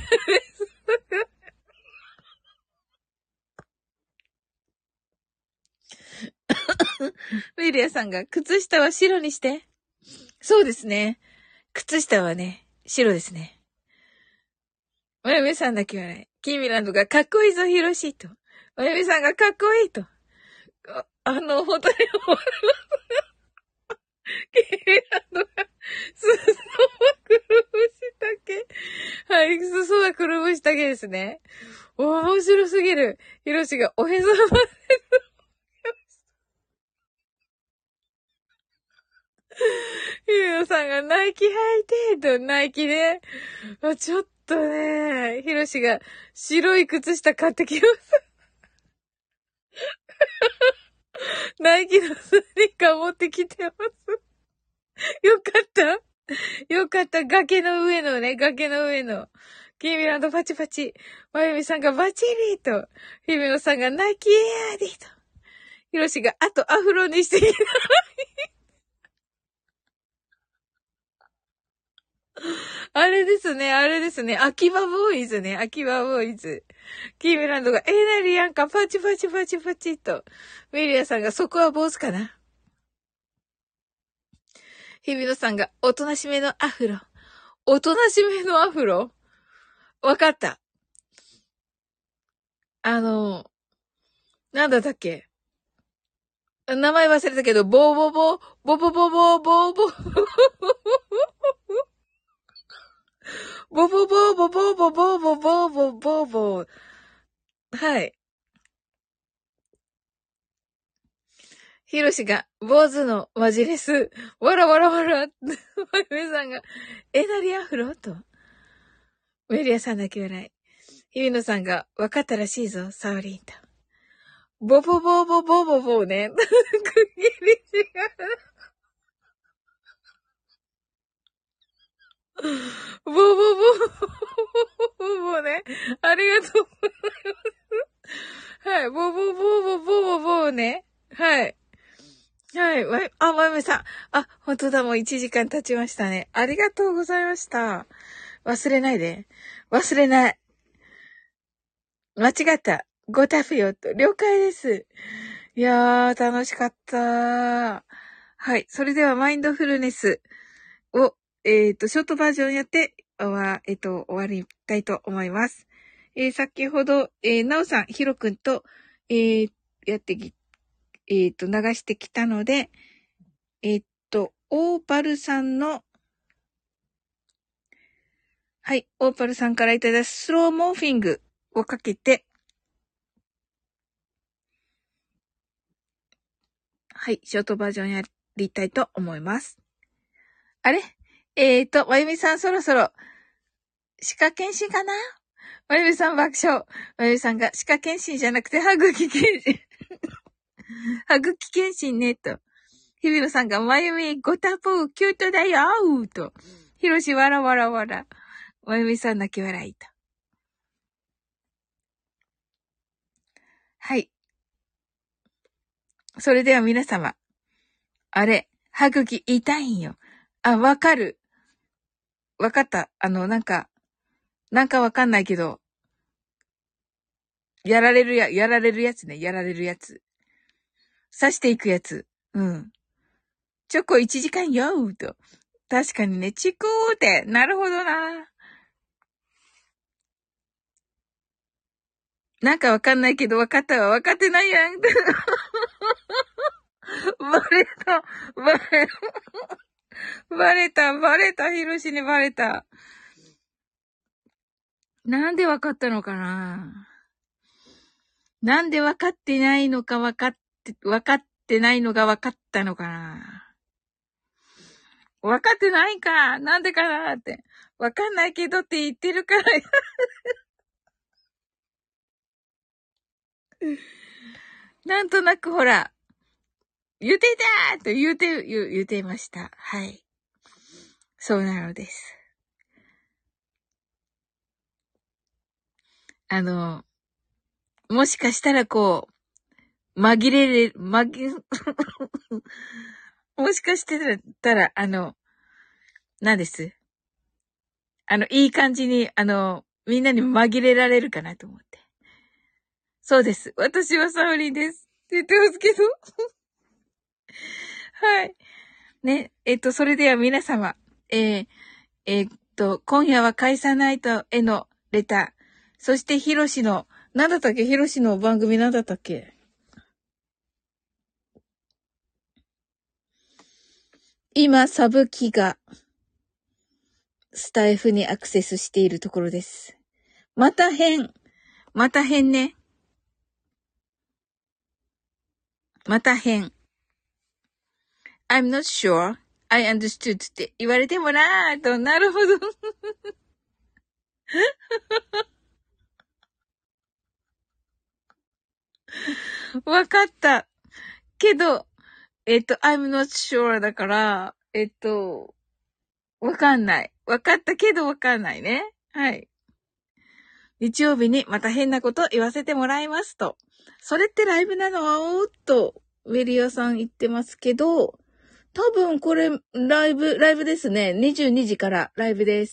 [SPEAKER 1] ウィリアさんが、靴下は白にして。そうですね。靴下はね、白ですね。まゆみさんだけはね、キーミランドがかっこいいぞ、ヒロシと。まゆみさんがかっこいいと。あ、あの、本当に、キーミランドが、すそはくるぶしたけ。はい、すそはくるぶしたけですね。おー、面白すぎる。ヒロシがおへそまで。ヒロさんがナイキ履いて、とナイキで、あ、ちょっとね、ヒロシが白い靴下買ってきます。ナイキのスニーカー持ってきてます。よかった。よかった。崖の上のね、崖の上の。キーミランドパチパチ。まゆみさんがバチリーと。ヒビノさんがナイキエアーディと。ヒロシがあとアフロにしてきた。あれですね、あれですね。秋葉ボーイズね、秋葉ボーイズ。キーミランドが、えー、なにやんか、パチパチパチパチと。メリアさんが、そこは坊主かな。日比野さんが、おとなしめのアフロ。おとなしめのアフロわかった。あの、なんだったっけ名前忘れたけど、ボーボーボー、ボボボボーボーボー、ボボボーボボーボボーボボーボボーボー。はい。ヒロシが、坊主のマジレス。わらわらわら。マユミさんが、えなりアフロと。メリアさんだけ笑い。日比野さんが、わかったらしいぞ、サオリンと。ボボボボボボボね。くっきり違う。ボボボボボボね。ありがとうございます。はい。ボボボボボボボね。はい。はい。わあ、まゆめさん。あ、本当だ。もういちじかん経ちましたね。ありがとうございました。忘れないで。忘れない。間違った。ごタフよと。了解です。いやー、楽しかった。はい。それでは、マインドフルネスを、えっと、ショートバージョンやって、は、えっと、終わりたいと思います。えー、先ほど、えー、なおさん、ひろくんと、えー、やってき、えっと、流してきたので、えっと、オーパルさんの、はい、オーパルさんからいただいたスローモーフィングをかけて、はい、ショートバージョンやりたいと思います。あれえーと、まゆみさんそろそろ、歯科検診かなまゆみさん爆笑。まゆみさんが歯科検診じゃなくて歯茎検診。歯茎検診ね、と。ひびのさんが、まゆみ、ごたぽー、キュートだよー、と。ひろし、わらわらわら。まゆみさん泣き笑いと。はい。それでは皆様。あれ、歯茎痛いんよ。あ、わかる。わかった。あの、なんか、なんかわかんないけど、やられるや、やられるやつね。やられるやつ。刺していくやつ。うん。チョコいちじかんよーと。確かにね、チクーって。なるほどな。なんかわかんないけど、わかったわ。わかってないやん。バレた。バレ、バレた。バレた。ヒロシにバレた。なんでわかったのかななんでわかってないのかわかって、わかってないのがわかったのかなわかってないかなんでかなって。わかんないけどって言ってるから。 なんとなくほら、言っていたと言うて、言う、言うていました。はい。そうなのです。あの、もしかしたらこう、紛れれ、紛、もしかしてたら、あの、何ですあの、いい感じに、あの、みんなに紛れられるかなと思って。そうです。私はサオリンです。って言ってますけど。はい。ね、えっと、それでは皆様、えー、えーっと、今夜は返さないとへのレター。そして、ヒロシの、なんだったっけヒロシの番組なんだったっけ今、サブキが、スタイフにアクセスしているところです。また変。また変ね。また変。I'm not sure. I understood って言われてもなーと、なるほど。わかった。けど、えっと、I'm not sure だから、えっと、わかんない。わかったけどわかんないね。はい。日曜日にまた変なこと言わせてもらいますと。それってライブなのと、ウェリアさん言ってますけど、多分これ、ライブ、ライブですね。にじゅうにじからライブです。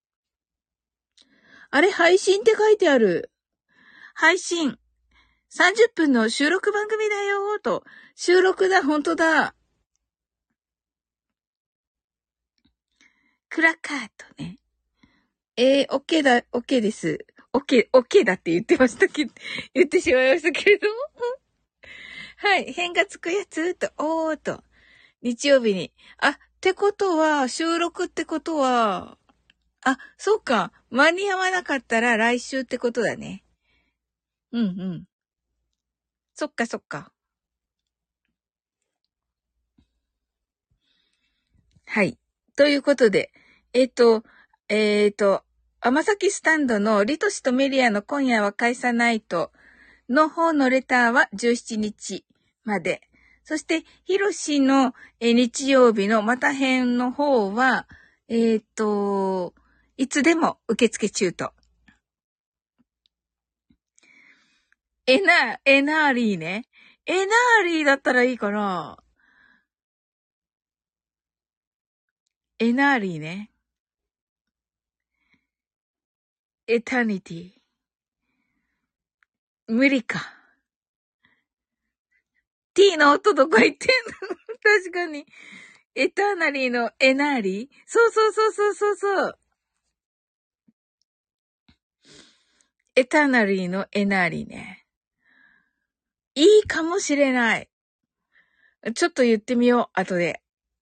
[SPEAKER 1] あれ、配信って書いてある。配信。さんじゅっぷんの収録番組だよと。収録だ、ほんとだ。クラッカーとね。えー、OK だ、OK です。OK、OK だって言ってましたけど、言ってしまいましたけれども。はい。変がつくやつと、おーと。日曜日に。あ、ってことは、収録ってことは、あ、そうか。間に合わなかったら来週ってことだね。うんうん。そっかそっか。はい。ということで、えっと、えっと、甘崎スタンドのリトシとメリアの今夜は返さないとの方のレターはじゅうしちにちまで。そして、ヒロシのえ日曜日のまた編の方は、えっと、いつでも受付中と。エナ、エナーリーね。エナーリーだったらいいかな。エナーリーね。エタニティ。無理か。t の音どこ行ってんの確かに。エターナリーのエナーリーそうそうそうそうそうそう。エターナリーのエナーリーね。いいかもしれない。ちょっと言ってみよう、後で。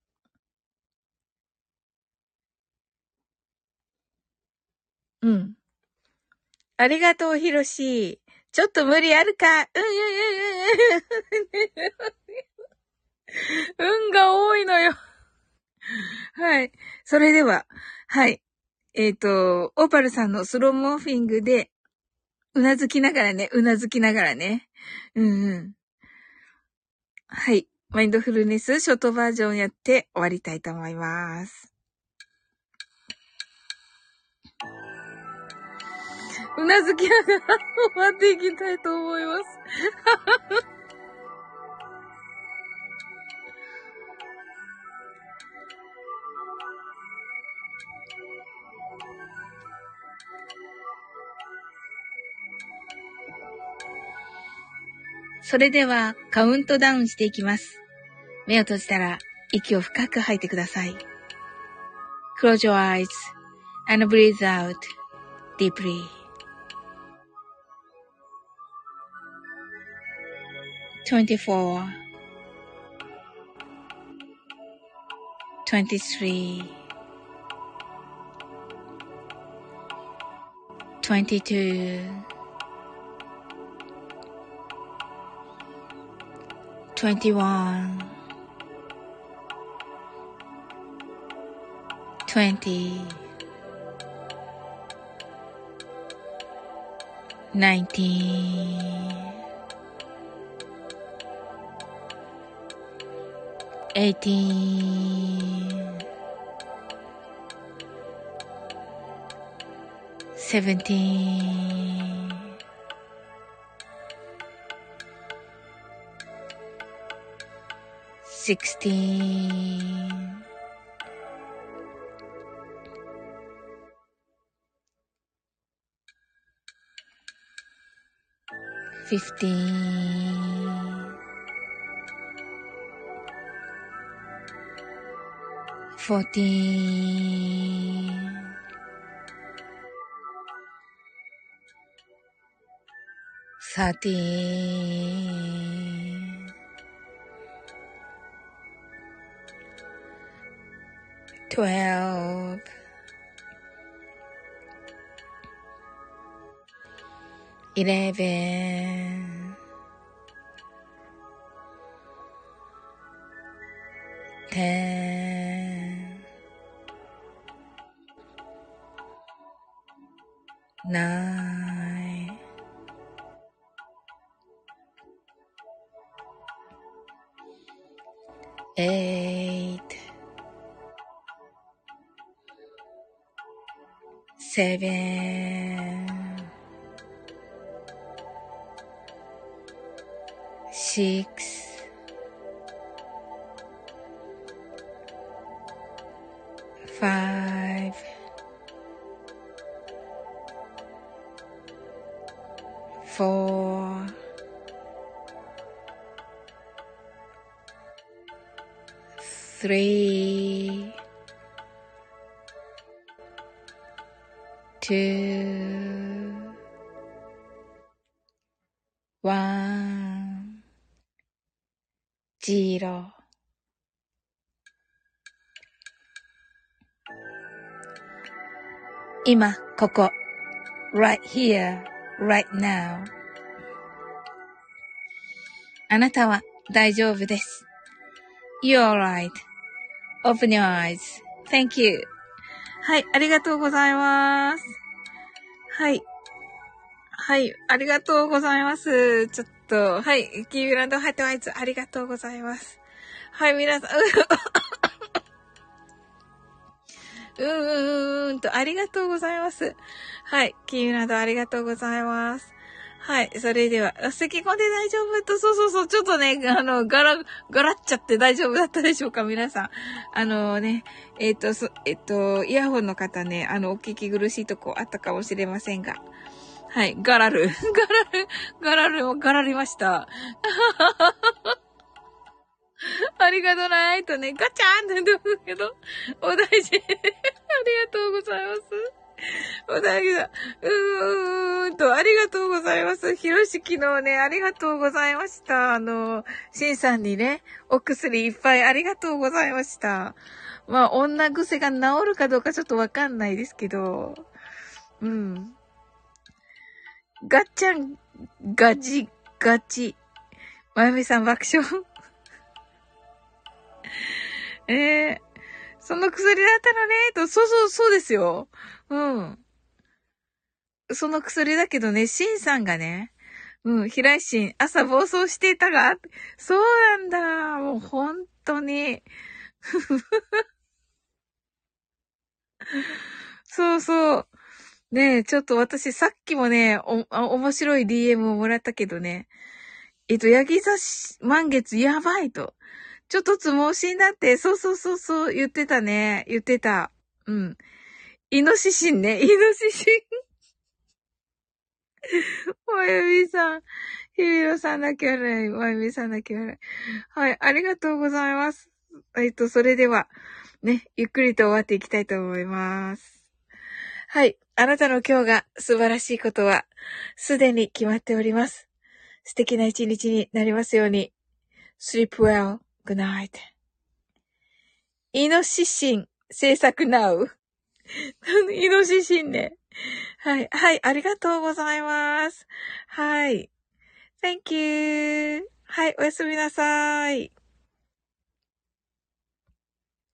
[SPEAKER 1] うん。ありがとう、ヒロシ。ちょっと無理あるか。うんうんうんうん。運が多いのよ。はい。それでは、はい。えっと、オーパルさんのスローモーフィングで、うなずきながらね、うなずきながらね。うんうん。はい。マインドフルネスショートバージョンやって終わりたいと思います。うなずきながら終わっていきたいと思います。それではカウントダウンしていきます。目を閉じたら息を深く吐いてください。Close your eyes and breathe out deeply. twenty-four, twenty-three, twenty-two, twenty-one, twenty, nineteen, eighteen, seventeen, sixteen, fifteen, fourteen, thirteen, twelve, eleven, ten, nine, eight, seven, six, five, four, three, two, one, zero。今、ここ。right here, right now。あなたは大丈夫です。You're right.Open your eyes. Thank you. はい、ありがとうございます。はい。はい、ありがとうございます。ちょっと、はい、キーブランドハイトアイズありがとうございます。はい、皆さん、うーん、うーんと、ありがとうございます。はい、キーブランドありがとうございます。はい。それでは、咳込んで大丈夫と、そうそうそう、ちょっとね、あの、ガラ、ガラっちゃって大丈夫だったでしょうか、皆さん。あのね、えっと、そ、えっと、イヤホンの方ね、あの、お聞き苦しいとこあったかもしれませんが。はい。ガラル。ガラル、ガラルをガラりました。ありがとうないとね、ガチャーンって言うんだけど、お大事。ありがとうございます。おだぎだ。うーんと、ありがとうございます。ひろし昨日ね、ありがとうございました。あの、しんさんにね、お薬いっぱいありがとうございました。まあ、女癖が治るかどうかちょっとわかんないですけど、うん。ガッチャン、ガジ、ガチ。まゆみさん爆笑。えー、その薬だったのね、と、そうそう、そうですよ。うん。その薬だけどね、シンさんがね、うん、平井シン、朝暴走していたが、そうなんだ、もう本当に。そうそう。ねえ、ちょっと私さっきもね、お、あ、面白い ディーエム をもらったけどね、えっと、ヤギ座満月やばいと。ちょっとつ盲信だって、そうそうそうそう、言ってたね。言ってた。うん。イノシシね、イノシシ。まゆみさん。ひびろさんだけ笑い。まゆみさんだけ笑い。はい、ありがとうございます。えっと、それでは、ね、ゆっくりと終わっていきたいと思います。はい。あなたの今日が素晴らしいことは、すでに決まっております。素敵な一日になりますように。sleep well.Good night. イノシシン制作 now. イノシシンね。はい。はい。ありがとうございます。はい。Thank you. はい。おやすみなさい。